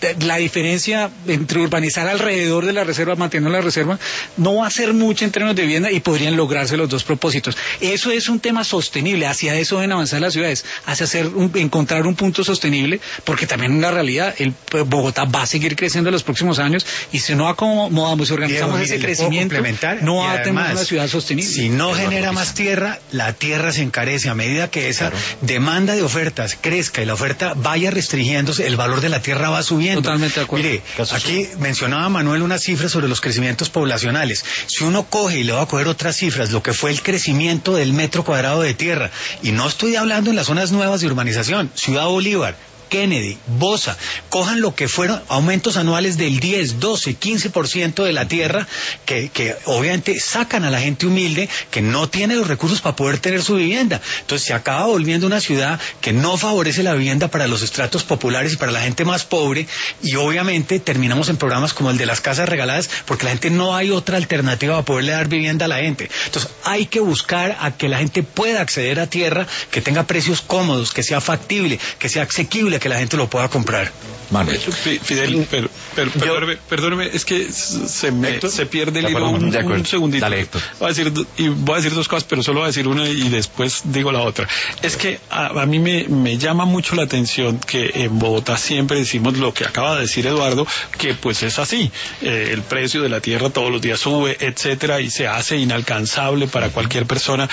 la diferencia entre urbanizar alrededor de la reserva, manteniendo la reserva, no va a ser mucho en términos de vivienda y podrían lograrse los dos propósitos. Eso es un tema sostenible, hacia eso deben avanzar las ciudades, hacia encontrar un punto sostenible, porque también en la realidad Bogotá va a seguir creciendo en los próximos años, y si no acomodamos y organizamos ese crecimiento, no va a tener una ciudad sostenible. Si no genera más tierra, la tierra se encarece. A medida que esa demanda de ofertas crezca y la oferta vaya restringiéndose, el valor de la tierra va subiendo. Totalmente de acuerdo. Mire, aquí mencionaba Manuel unas cifras sobre los crecimientos poblacionales. Si uno coge, y le voy a coger otras cifras, lo que fue el crecimiento del metro cuadrado de tierra, y no estoy hablando en las zonas nuevas de urbanización, Ciudad Bolívar, Kennedy, Bosa, cojan lo que fueron aumentos anuales del 10, 12, 15% de la tierra, que obviamente sacan a la gente humilde que no tiene los recursos para poder tener su vivienda. Entonces se acaba volviendo una ciudad que no favorece la vivienda para los estratos populares y para la gente más pobre, y obviamente terminamos en programas como el de las casas regaladas, porque la gente no hay otra alternativa para poderle dar vivienda a la gente. Entonces hay que buscar a que la gente pueda acceder a tierra que tenga precios cómodos, que sea factible, que sea asequible, que la gente lo pueda comprar. Manuel. Fidel, perdóneme, es que se pierde el hilo un segundito. Dale, Héctor. Voy a decir dos cosas, pero solo voy a decir una y después digo la otra. Es que a mí me llama mucho la atención que en Bogotá siempre decimos lo que acaba de decir Eduardo, que pues es así. El precio de la tierra todos los días sube, etcétera, y se hace inalcanzable para cualquier persona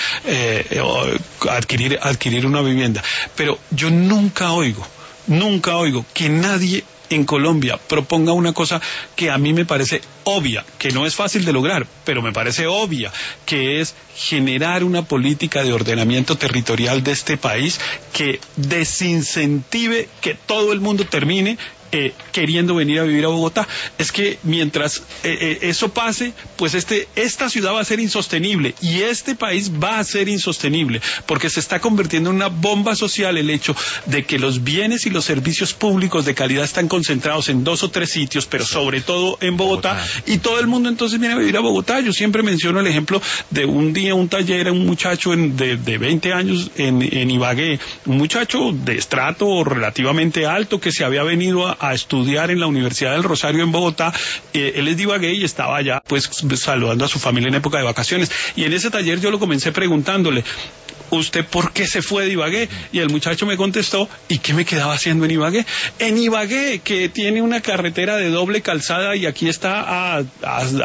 adquirir una vivienda. Pero yo nunca oigo que nadie en Colombia proponga una cosa que a mí me parece obvia, que no es fácil de lograr, pero me parece obvia, que es generar una política de ordenamiento territorial de este país que desincentive que todo el mundo termine queriendo venir a vivir a Bogotá. Es que mientras eso pase, pues esta ciudad va a ser insostenible, y este país va a ser insostenible, porque se está convirtiendo en una bomba social el hecho de que los bienes y los servicios públicos de calidad están concentrados en 2 o 3 sitios, pero sobre todo en Bogotá, y todo el mundo entonces viene a vivir a Bogotá. Yo siempre menciono el ejemplo de un día, un taller, un muchacho de 20 años en Ibagué, un muchacho de estrato relativamente alto que se había venido a estudiar en la Universidad del Rosario en Bogotá. Él es de Ibagué y estaba allá pues saludando a su familia en época de vacaciones, y en ese taller yo lo comencé preguntándole: ¿usted por qué se fue de Ibagué? Y el muchacho me contestó: ¿y qué me quedaba haciendo en Ibagué? En Ibagué, que tiene una carretera de doble calzada y aquí está a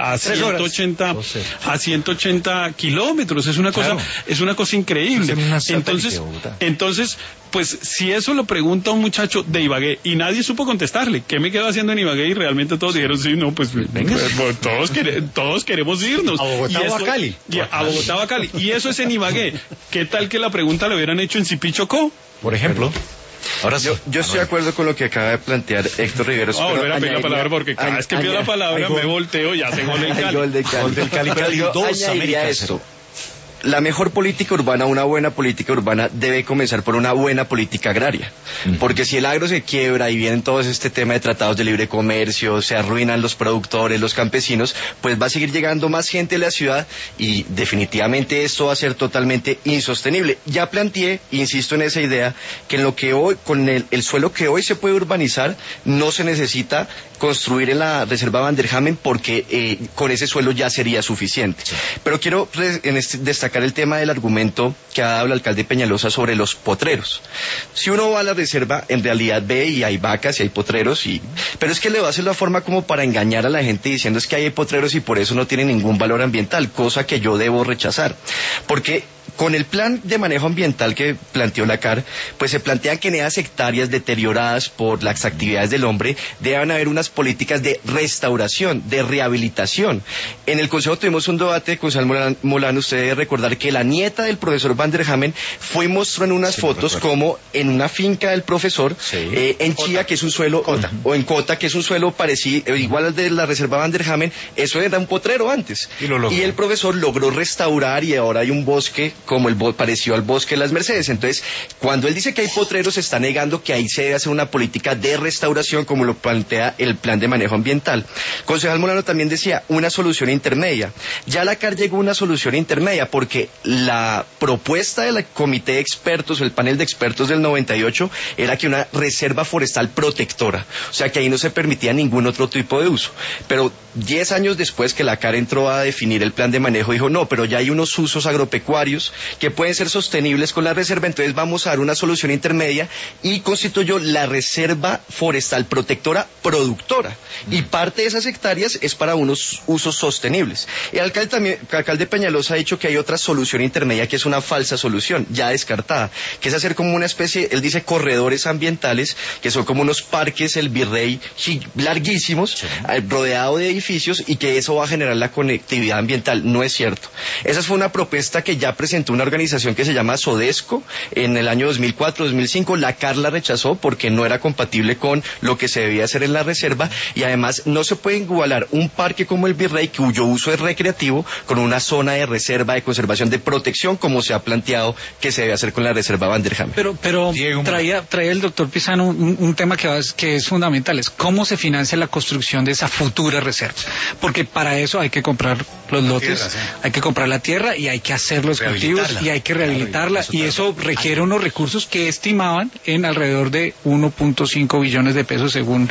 180 kilómetros. Es una cosa increíble. Entonces, pues si eso lo pregunta un muchacho de Ibagué y nadie supo contestarle ¿qué me quedo haciendo en Ibagué? Y realmente todos dijeron: sí, no, pues todos queremos irnos. ¿A Bogotá o a Cali? A Bogotá o a Cali. Y eso es en Ibagué. ¿Qué tal que la pregunta lo hubieran hecho en Zipichocó? Por ejemplo. Ahora sí. Yo estoy de acuerdo con lo que acaba de plantear Héctor Riveros. Voy a volver a pedir la palabra porque cada vez que pido la palabra me volteo y hace gol del Cali. Pero yo añadiría esto: la mejor política urbana, una buena política urbana, debe comenzar por una buena política agraria. Porque si el agro se quiebra y vienen todo este tema de tratados de libre comercio, se arruinan los productores, los campesinos, pues va a seguir llegando más gente a la ciudad, y definitivamente esto va a ser totalmente insostenible. Ya planteé, insisto en esa idea, que en lo que hoy, con el suelo que hoy se puede urbanizar, no se necesita construir en la reserva Van der Hamen, porque con ese suelo ya sería suficiente. Pero quiero destacar el tema del argumento que ha dado el alcalde Peñalosa sobre los potreros. Si uno va a la reserva, en realidad ve y hay vacas y hay potreros, pero es que le va a hacer la forma como para engañar a la gente diciendo es que hay potreros y por eso no tiene ningún valor ambiental, cosa que yo debo rechazar. Porque con el plan de manejo ambiental que planteó la CAR, pues se plantean que en esas hectáreas deterioradas por las actividades del hombre deben haber unas políticas de restauración, de rehabilitación. En el Consejo tuvimos un debate con Salmo Molano. Usted debe recordar que la nieta del profesor Van der Hamen fue y mostró en unas fotos como en una finca del profesor, en Chía, que es un suelo, o en Cota, que es un suelo parecido, igual al de la reserva Van der Hamen. Eso era un potrero antes. Y el profesor logró restaurar, y ahora hay un bosque como parecido al Bosque de las Mercedes. Entonces, cuando él dice que hay potreros, se está negando que ahí se debe hacer una política de restauración como lo plantea el plan de manejo ambiental. Concejal Molano también decía una solución intermedia. Ya la CAR llegó a una solución intermedia porque la propuesta del comité de expertos, el panel de expertos del 98, era que una reserva forestal protectora, o sea que ahí no se permitía ningún otro tipo de uso. Pero 10 años después que la CAR entró a definir el plan de manejo, dijo no, pero ya hay unos usos agropecuarios que pueden ser sostenibles con la reserva, entonces vamos a dar una solución intermedia y constituyó la reserva forestal protectora productora, y parte de esas hectáreas es para unos usos sostenibles. El alcalde Peñalosa ha dicho que hay otra solución intermedia que es una falsa solución, ya descartada, que es hacer como una especie, él dice corredores ambientales, que son como unos parques El Virrey larguísimos, rodeado de edificios, y que eso va a generar la conectividad ambiental. No es cierto. Esa fue una propuesta que ya presentó una organización que se llama Sodesco en el año 2004-2005, la CAR la rechazó porque no era compatible con lo que se debía hacer en la reserva, y además no se puede igualar un parque como El Virrey, cuyo uso es recreativo, con una zona de reserva, de conservación, de protección, como se ha planteado que se debe hacer con la reserva Van der Hamen. Pero traía el doctor Pisano un tema que es fundamental, es cómo se financia la construcción de esa futura reserva, porque para eso hay que comprar los lotes, tierra, sí. Hay que comprar la tierra y hay que hacer los cultivos y hay que rehabilitarla, y eso requiere unos recursos que estimaban en alrededor de 1.5 billones de pesos según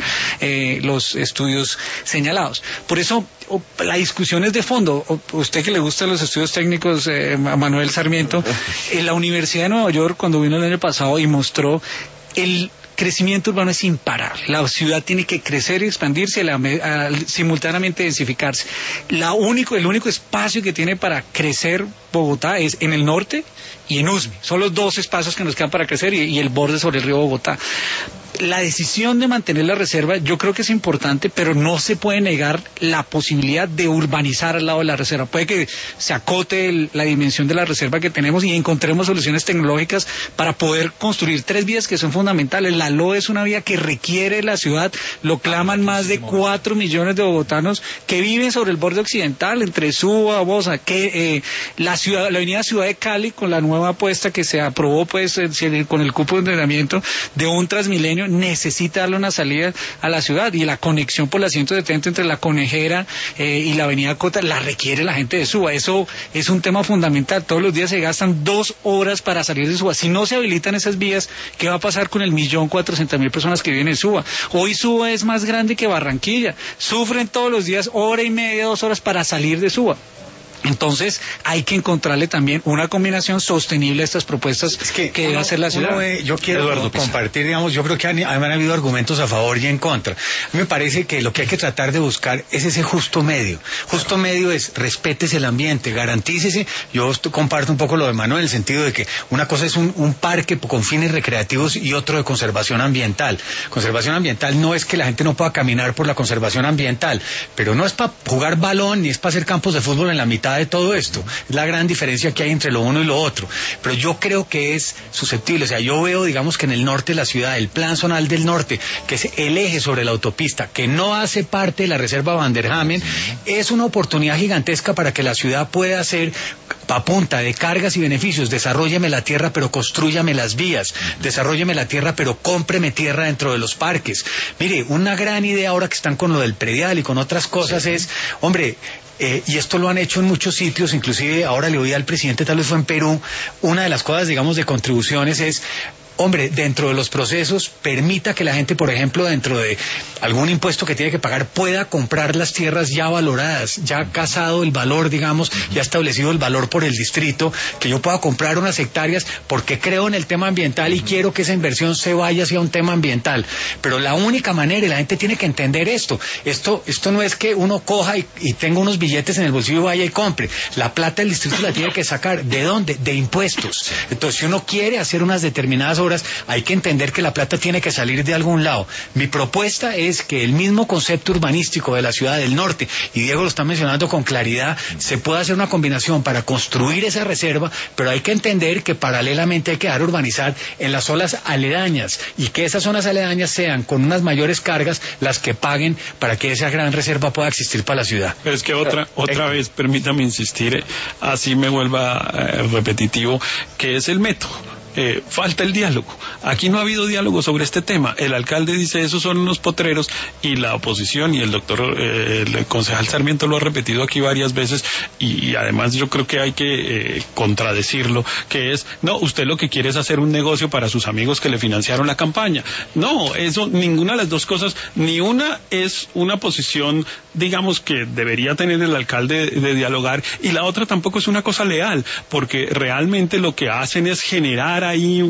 los estudios señalados. Por eso la discusión es de fondo. Usted que le gustan los estudios técnicos, Manuel Sarmiento, en la Universidad de Nueva York, cuando vino el año pasado y mostró el crecimiento urbano es imparable. La ciudad tiene que crecer y expandirse, simultáneamente densificarse. El único espacio que tiene para crecer Bogotá es en el norte y en Usme. Son los dos espacios que nos quedan para crecer, y el borde sobre el río Bogotá. La decisión de mantener la reserva yo creo que es importante, pero no se puede negar la posibilidad de urbanizar al lado de la reserva. Puede que se acote la dimensión de la reserva que tenemos y encontremos soluciones tecnológicas para poder construir 3 vías que son fundamentales. La LOE es una vía que requiere la ciudad, lo claman más de 4 millones de bogotanos que viven sobre el borde occidental, entre Suba, Bosa, que la avenida Ciudad de Cali, con la nueva apuesta que se aprobó pues con el cupo de entrenamiento de un Transmilenio, necesita darle una salida a la ciudad, y la conexión por la 170 entre la Conejera y la avenida Cota la requiere la gente de Suba. Eso es un tema fundamental. Todos los días se gastan 2 horas para salir de Suba. Si no se habilitan esas vías, ¿qué va a pasar con el 1.400.000 personas que viven en Suba? Hoy Suba es más grande que Barranquilla. Sufren todos los días 1.5, 2 horas para salir de Suba. Entonces hay que encontrarle también una combinación sostenible a estas propuestas que debe hacer la ciudad. Yo quiero compartir, digamos, yo creo que han habido argumentos a favor y en contra. A mí me parece que lo que hay que tratar de buscar es ese justo medio. Justo medio es respétese el ambiente, garantícese. Yo comparto un poco lo de Manuel, en el sentido de que una cosa es un parque con fines recreativos y otro de conservación ambiental. Conservación ambiental no es que la gente no pueda caminar por la conservación ambiental, pero no es para jugar balón ni es para hacer campos de fútbol en la mitad de todo esto. Es la gran diferencia que hay entre lo uno y lo otro. Pero yo creo que es susceptible. O sea, yo veo, digamos, que en el norte de la ciudad, el plan zonal del norte, que es el eje sobre la autopista, que no hace parte de la reserva Van der Hamen, es una oportunidad gigantesca para que la ciudad pueda hacer a punta de cargas y beneficios. Desarrólleme la tierra, pero construyame las vías. Desarrólleme la tierra, pero cómpreme tierra dentro de los parques. Mire, una gran idea ahora que están con lo del predial y con otras cosas es, hombre, y esto lo han hecho en muchos sitios, inclusive ahora le oí al presidente, tal vez fue en Perú, una de las cosas, digamos, de contribuciones es, hombre, dentro de los procesos, permita que la gente, por ejemplo, dentro de algún impuesto que tiene que pagar, pueda comprar las tierras ya valoradas, ya casado el valor, digamos, ya establecido el valor por el distrito, que yo pueda comprar unas hectáreas porque creo en el tema ambiental y quiero que esa inversión se vaya hacia un tema ambiental. Pero la única manera, y la gente tiene que entender esto no es que uno coja y tenga unos billetes en el bolsillo y vaya y compre. La plata del distrito la tiene que sacar. ¿De dónde? De impuestos. Entonces, si uno quiere hacer unas determinadas horas, hay que entender que la plata tiene que salir de algún lado. Mi propuesta es que el mismo concepto urbanístico de la ciudad del norte, y Diego lo está mencionando con claridad, se pueda hacer una combinación para construir esa reserva, pero hay que entender que paralelamente hay que dar urbanizar en las zonas aledañas, y que esas zonas aledañas sean con unas mayores cargas las que paguen para que esa gran reserva pueda existir para la ciudad. Pero es que otra vez, permítame insistir, así me vuelva repetitivo, que es el método. Falta el diálogo. Aquí no ha habido diálogo sobre este tema. El alcalde dice esos son unos potreros, y la oposición y el concejal Sarmiento lo ha repetido aquí varias veces, y además yo creo que hay que contradecirlo, que es, no, usted lo que quiere es hacer un negocio para sus amigos que le financiaron la campaña. No, eso, ninguna de las dos cosas, ni una es una posición, digamos, que debería tener el alcalde de dialogar, y la otra tampoco es una cosa leal, porque realmente lo que hacen es generar ahí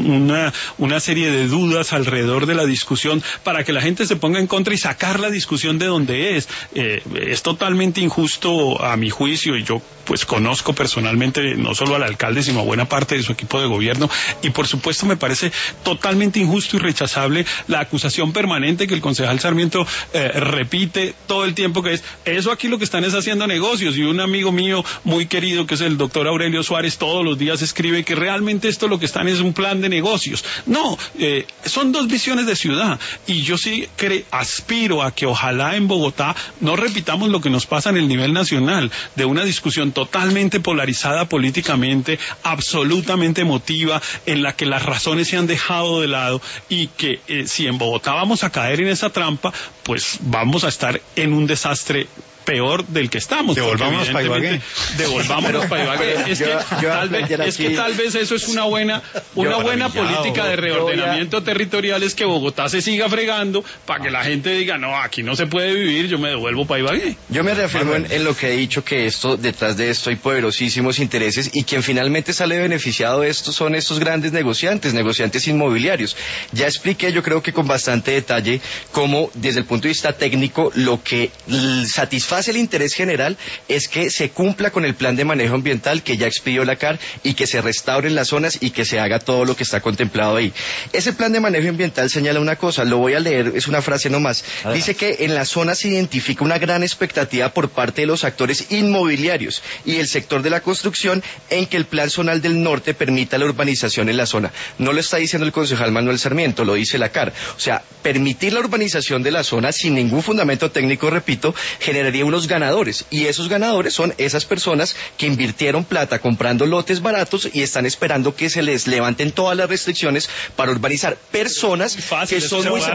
una serie de dudas alrededor de la discusión para que la gente se ponga en contra y sacar la discusión de donde es. Es totalmente injusto a mi juicio, y yo pues conozco personalmente no solo al alcalde sino a buena parte de su equipo de gobierno, y por supuesto me parece totalmente injusto y rechazable la acusación permanente que el concejal Sarmiento repite todo el tiempo, que es eso aquí lo que están es haciendo negocios, y un amigo mío muy querido que es el doctor Aurelio Suárez todos los días escribe que realmente esto lo que están es un plan de negocios. No, son dos visiones de ciudad, y yo sí aspiro a que ojalá en Bogotá no repitamos lo que nos pasa en el nivel nacional, de una discusión totalmente polarizada políticamente, absolutamente emotiva, en la que las razones se han dejado de lado, y que si en Bogotá vamos a caer en esa trampa, pues vamos a estar en un desastre peor del que estamos. Devolvámonos para Ibagué. Devolvámonos para Ibagué. Es que tal vez eso es una buena política de reordenamiento territorial, es que Bogotá se siga fregando para que la gente diga, no, aquí no se puede vivir, yo me devuelvo para Ibagué. Yo me reafirmo en lo que he dicho, que detrás de esto hay poderosísimos intereses, y quien finalmente sale beneficiado de esto son estos grandes negociantes inmobiliarios. Ya expliqué, yo creo que con bastante detalle, cómo desde el punto de vista técnico lo que satisface el interés general es que se cumpla con el plan de manejo ambiental que ya expidió la CAR, y que se restauren las zonas y que se haga todo lo que está contemplado ahí. Ese plan de manejo ambiental señala una cosa, lo voy a leer, es una frase nomás. Dice que en la zona se identifica una gran expectativa por parte de los actores inmobiliarios y el sector de la construcción en que el plan zonal del norte permita la urbanización en la zona. No lo está diciendo el concejal Manuel Sarmiento, lo dice la CAR. O sea, permitir la urbanización de la zona sin ningún fundamento técnico, repito, generaría unos ganadores, y esos ganadores son esas personas que invirtieron plata comprando lotes baratos y están esperando que se les levanten todas las restricciones para urbanizar. Personas que son muy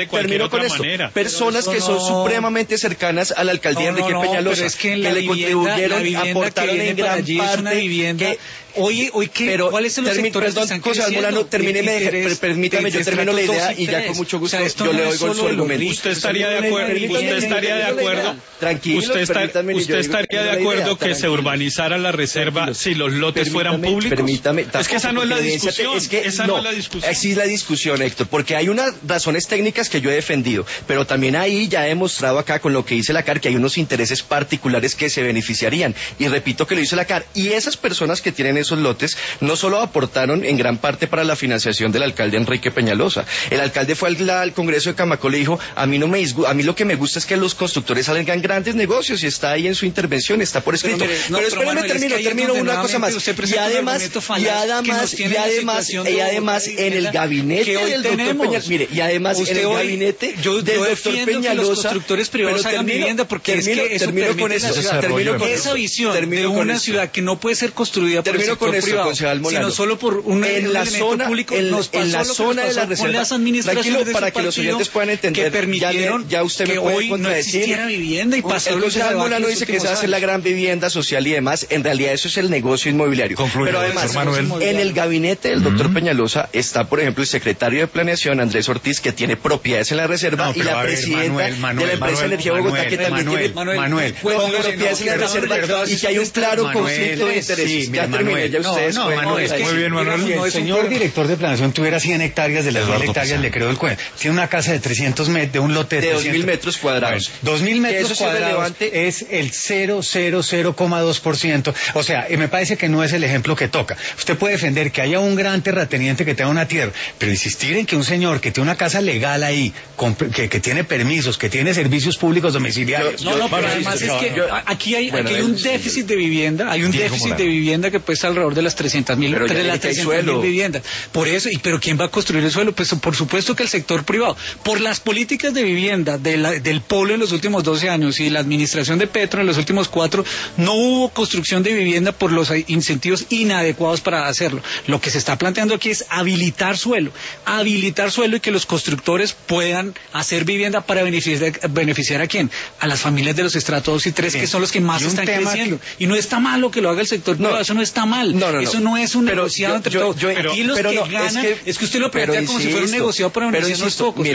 personas que son supremamente cercanas a la alcaldía Enrique Peñalosa, pero es que le contribuyeron, aportaron en gran parte. Hoy ¿cuáles son los sectores que están creciendo? Permítame, yo termino la idea y ya con mucho gusto yo le oigo su argumento. ¿Usted estaría de acuerdo? Tranquilo, ¿Usted estaría de acuerdo que se urbanizara la reserva si los lotes fueran públicos? Es que esa no es la discusión. Así es la discusión, Héctor, porque hay unas razones técnicas que yo he defendido, pero también ahí ya he demostrado acá con lo que dice la CAR que hay unos intereses particulares que se beneficiarían, y repito que lo dice la CAR, y esas personas que tienen esos lotes no solo aportaron en gran parte para la financiación del alcalde Enrique Peñalosa. El alcalde fue al Congreso de Camacol y dijo, a mí lo que me gusta es que los constructores salgan grandes negocios, y está ahí en su intervención, está por escrito. Pero espérame, termino una cosa más. Y además en el gabinete del doctor Peñalosa, mire, y además en el gabinete del doctor Peñalosa, los constructores privados hagan vivienda, porque termino con esa visión de una ciudad que no puede ser construida por el sector privado, sino solo por un elemento público. En la zona de la reserva, tranquilo, para que los oyentes puedan entender, que permitieron ya usted que me puede hoy no existiera vivienda, y pasó el concejal Molano dice que se va a hacer la gran vivienda social y demás. En realidad eso es el negocio inmobiliario. Pero además, en el gabinete del doctor Peñalosa está, por ejemplo, el secretario de Planeación, Andrés Ortiz, que tiene propiedades en la reserva, y la presidenta de la empresa Energía Bogotá, que también tiene propiedades en la reserva, y que hay un claro conflicto de intereses. Ya terminé, ya ustedes. Muy bien, Manuel. El señor director de Planeación tuviera 100 hectáreas, de las 1.000 hectáreas le creo el cuento. Tiene una casa de 300 metros, de un lote de 2.000 metros cuadrados. 2.000 metros cuadrados. relevante es el 0,2%. O sea, me parece que no es el ejemplo que toca. Usted puede defender que haya un gran terrateniente que tenga una tierra, pero insistir en que un señor que tiene una casa legal ahí, que tiene permisos, que tiene servicios públicos domiciliarios. Pero además es que aquí hay un déficit de vivienda, que puede estar alrededor de las 300.000 viviendas. Por eso, pero ¿quién va a construir el suelo? Pues por supuesto que el sector privado. Por las políticas de vivienda del pueblo en los últimos 12 años y la administración de Petro en los últimos 4, no hubo construcción de vivienda por los incentivos inadecuados para hacerlo. Lo que se está planteando aquí es habilitar suelo y que los constructores puedan hacer vivienda para beneficiar ¿a quién? A las familias de los estratos 2 y 3, que son los que más están creciendo. Y no está mal lo que lo haga el sector privado, eso no está mal. Eso no es un negociado entre todos. Aquí los que ganan es que usted lo plantea como si fuera un negociado para beneficiar a los pocos.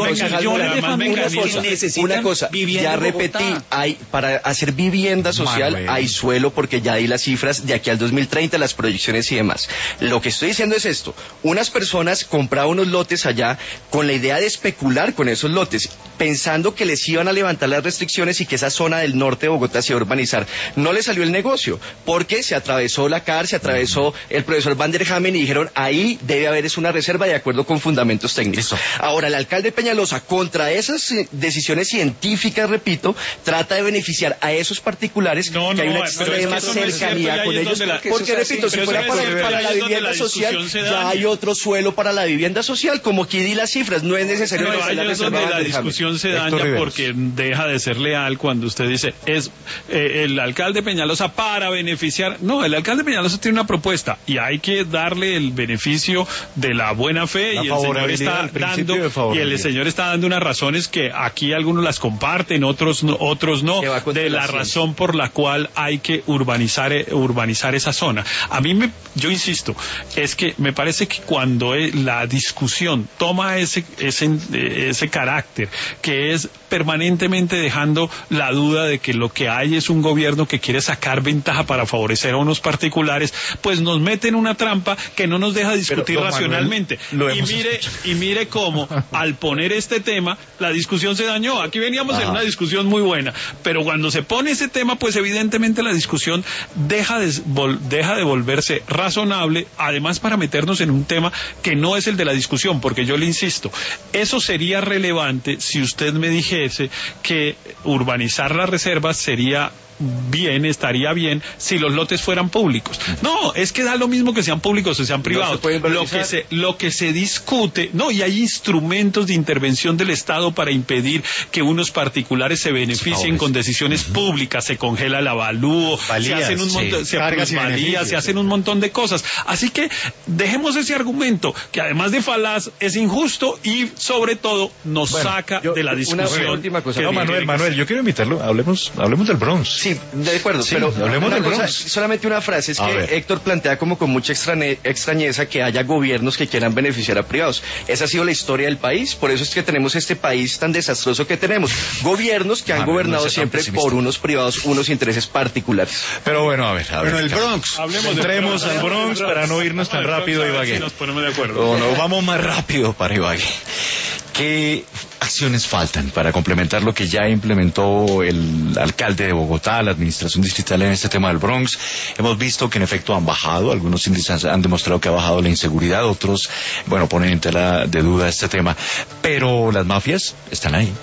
Una cosa, ya repetí, para hacer vivienda social hay suelo, porque ya di las cifras de aquí al 2030, las proyecciones y demás. Lo que estoy diciendo es esto: unas personas compraban unos lotes allá con la idea de especular con esos lotes, pensando que les iban a levantar las restricciones y que esa zona del norte de Bogotá se iba a urbanizar. No le salió el negocio, porque se atravesó la CAR, se atravesó el profesor Van der Hamen y dijeron, ahí debe haber una reserva de acuerdo con fundamentos técnicos. Ahora, el alcalde Peñalosa, contra esas decisiones científicas, repito, trata de beneficiar a esos particulares, que hay una extrema cercanía con ellos, porque, repito, si fuera para la vivienda social, ya hay otro suelo para la vivienda social, como aquí di las cifras, no es necesario la reserva. La discusión se daña porque deja de ser leal cuando usted dice, es el alcalde Peñalosa para beneficiar. No, el alcalde Peñalosa tiene una propuesta y hay que darle el beneficio de la buena fe, y el señor está dando unas razones que aquí algunos las comparten, otros no, de la razón por la cual hay que urbanizar esa zona. Yo insisto, es que me parece que cuando la discusión toma ese carácter, que es permanentemente dejando la duda de que lo que hay es un gobierno que quiere sacar ventaja para favorecer a unos particulares, pues nos mete en una trampa que no nos deja discutir racionalmente. Y mire cómo al poner este tema la discusión se dañó. Aquí veníamos en una discusión muy buena, pero cuando se pone ese tema, pues evidentemente la discusión deja de volverse razonable, además para meternos en un tema que no es el de la discusión, porque yo le insisto, eso sería relevante si usted me dijese que urbanizar las reservas estaría bien si los lotes fueran públicos. No, es que da lo mismo que sean públicos o sean privados. Lo que se discute, y hay instrumentos de intervención del Estado para impedir que unos particulares se beneficien con decisiones públicas, se congela el avalúo, se hacen un montón de cosas. Así que dejemos ese argumento, que además de falaz es injusto y sobre todo nos saca de la discusión. Una última cosa. Manuel, yo quiero invitarlo, hablemos del Bronx. Sí, de acuerdo, pero hablemos del Bronx. Solamente una frase, es que Héctor plantea como con mucha extrañeza que haya gobiernos que quieran beneficiar a privados. Esa ha sido la historia del país, por eso es que tenemos este país tan desastroso que tenemos. Gobiernos que han gobernado siempre por unos privados, unos intereses particulares. Pero bueno, a ver. Bueno, el Bronx. Entremos al Bronx para no irnos tan rápido, Ibagué. Si nos ponemos de acuerdo. No, vamos más rápido para Ibagué. ¿Qué acciones faltan para complementar lo que ya implementó el alcalde de Bogotá, la administración distrital en este tema del Bronx? Hemos visto que en efecto han bajado, algunos índices han demostrado que ha bajado la inseguridad, otros, ponen en tela de duda este tema, pero las mafias están ahí.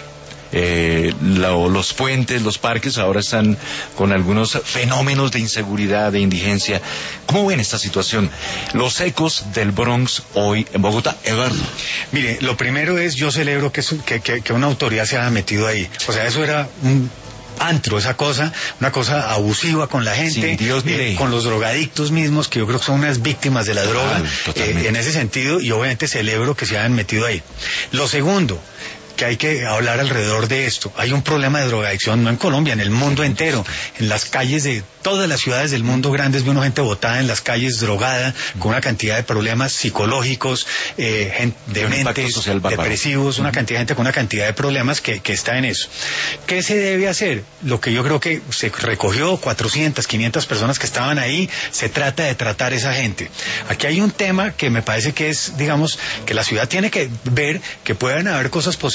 Los puentes, los parques ahora están con algunos fenómenos de inseguridad, de indigencia. ¿Cómo ven esta situación? Los ecos del Bronx hoy en Bogotá. Eduardo. Mire, lo primero es, yo celebro que una autoridad se haya metido ahí. O sea, eso era un antro, una cosa abusiva con la gente, con los drogadictos mismos, que yo creo que son unas víctimas de la droga, en ese sentido, y obviamente celebro que se hayan metido ahí. Lo segundo, que hay que hablar alrededor de esto. Hay un problema de drogadicción, no en Colombia, en el mundo entero. En las calles de todas las ciudades del mundo grandes ve uno gente botada en las calles, drogada, con una cantidad de problemas psicológicos, dementes, depresivos, una cantidad de gente con una cantidad de problemas que está en eso. ¿Qué se debe hacer? Lo que yo creo que se recogió 400, 500 personas que estaban ahí, se trata de tratar a esa gente. Aquí hay un tema que me parece que es, digamos, que la ciudad tiene que ver que pueden haber cosas positivas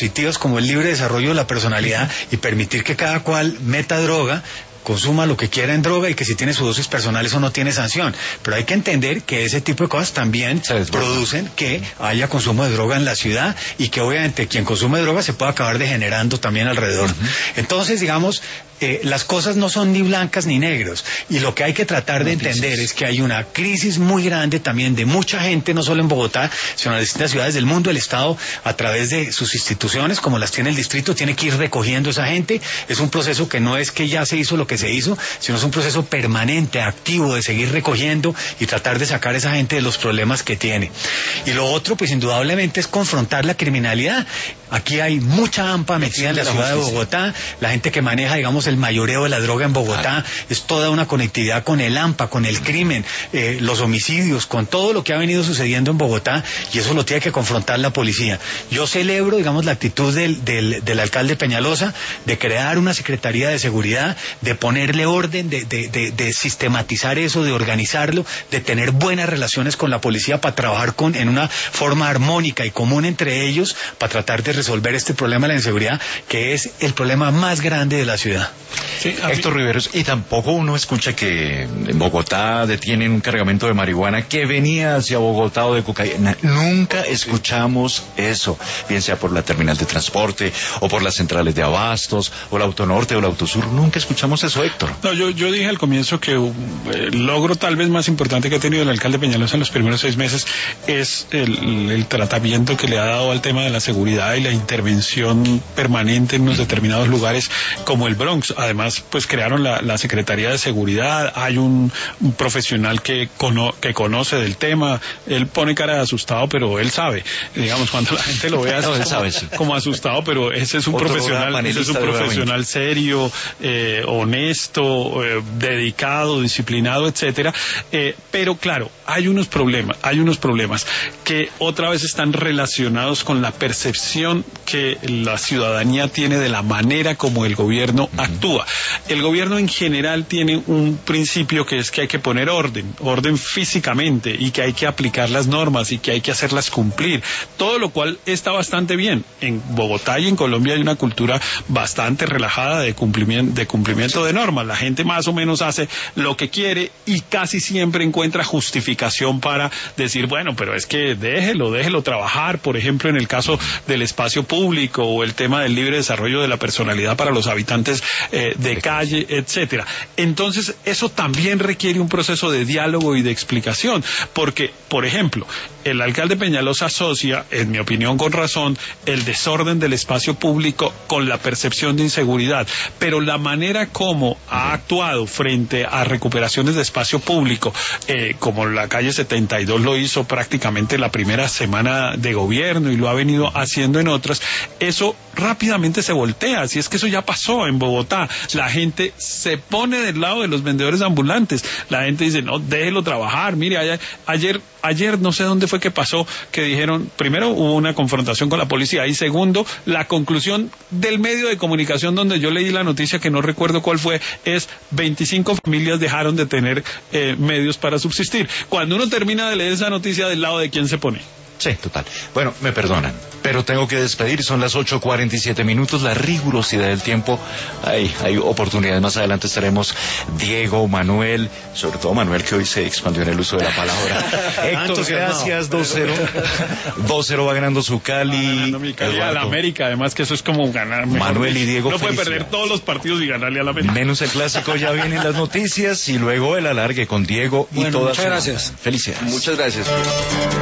positivas como el libre desarrollo de la personalidad y permitir que cada cual meta droga, consuma lo que quiera en droga y que si tiene su dosis personal eso no tiene sanción. Pero hay que entender que ese tipo de cosas también producen que haya consumo de droga en la ciudad y que obviamente quien consume droga se puede acabar degenerando también alrededor. Entonces, digamos, las cosas no son ni blancas ni negros y lo que hay que tratar de entender es que hay una crisis muy grande también de mucha gente, no solo en Bogotá, sino en las distintas ciudades del mundo. El Estado, a través de sus instituciones, como las tiene el distrito, tiene que ir recogiendo esa gente. Es un proceso que no es que ya se hizo lo que se hizo, sino es un proceso permanente, activo, de seguir recogiendo y tratar de sacar a esa gente de los problemas que tiene. Y lo otro, pues indudablemente, es confrontar la criminalidad. Aquí hay mucha AMPA metida en la ciudad de Bogotá. La gente que maneja, digamos, el mayoreo de la droga en Bogotá, es toda una conectividad con el AMPA, con el crimen, los homicidios, con todo lo que ha venido sucediendo en Bogotá, y eso lo tiene que confrontar la policía. Yo celebro, digamos, la actitud del alcalde Peñalosa de crear una Secretaría de Seguridad, de ponerle orden, de sistematizar eso, de organizarlo, de tener buenas relaciones con la policía para trabajar en una forma armónica y común entre ellos, para tratar de resolver este problema de la inseguridad, que es el problema más grande de la ciudad. Sí, Héctor Riveros, y tampoco uno escucha que en Bogotá detienen un cargamento de marihuana que venía hacia Bogotá o de cocaína. Nunca escuchamos eso, bien sea por la terminal de transporte o por las centrales de abastos o la Autonorte o la Autosur. Nunca escuchamos eso, Héctor. No, yo dije al comienzo que el logro tal vez más importante que ha tenido el alcalde Peñalosa en los primeros 6 meses es el tratamiento que le ha dado al tema de la seguridad y la intervención permanente en unos determinados lugares como el Bronx. Además, pues crearon la Secretaría de Seguridad, hay un profesional que conoce del tema, él pone cara de asustado, pero él sabe, digamos, cuando la gente lo vea como asustado, pero ese es un profesional serio, honesto, dedicado, disciplinado, etcétera, pero claro, hay unos problemas que otra vez están relacionados con la percepción que la ciudadanía tiene de la manera como el gobierno actúa. El gobierno en general tiene un principio que es que hay que poner orden físicamente, y que hay que aplicar las normas y que hay que hacerlas cumplir, todo lo cual está bastante bien. En Bogotá y en Colombia hay una cultura bastante relajada de cumplimiento de normas. La gente más o menos hace lo que quiere y casi siempre encuentra justificación para decir, bueno, pero es que déjelo trabajar, por ejemplo, en el caso del espacio público o el tema del libre desarrollo de la personalidad para los habitantes de calle, etcétera. Entonces, eso también requiere un proceso de diálogo y de explicación, porque, por ejemplo, el alcalde Peñalosa asocia, en mi opinión con razón, el desorden del espacio público con la percepción de inseguridad, pero la manera como ha actuado frente a recuperaciones de espacio público, como la calle 72 lo hizo prácticamente la primera semana de gobierno y lo ha venido haciendo en otras, eso rápidamente se voltea. Así es que eso ya pasó en Bogotá. La gente se pone del lado de los vendedores ambulantes. La gente dice, no, déjelo trabajar. Mire, ayer no sé dónde fue que pasó, que dijeron, primero hubo una confrontación con la policía y segundo, la conclusión del medio de comunicación donde yo leí la noticia, que no recuerdo cuál fue, es 25 familias dejaron de tener medios para subsistir. Cuando uno termina de leer esa noticia, ¿del lado de quién se pone? Sí, total. Bueno, me perdonan, pero tengo que despedir. Son las 8:47, la rigurosidad del tiempo. Hay oportunidades. Más adelante estaremos Diego, Manuel, sobre todo Manuel, que hoy se expandió en el uso de la palabra. Héctor, gracias. 2-0. 2-0 va ganando su Cali. Mi Cali a la América, además que eso es como ganar. Manuel y Diego. No puede perder todos los partidos y ganarle a la América. Menos el clásico, ya vienen las noticias y luego el alargue con Diego y todas. Muchas gracias. Felicidades. Muchas gracias.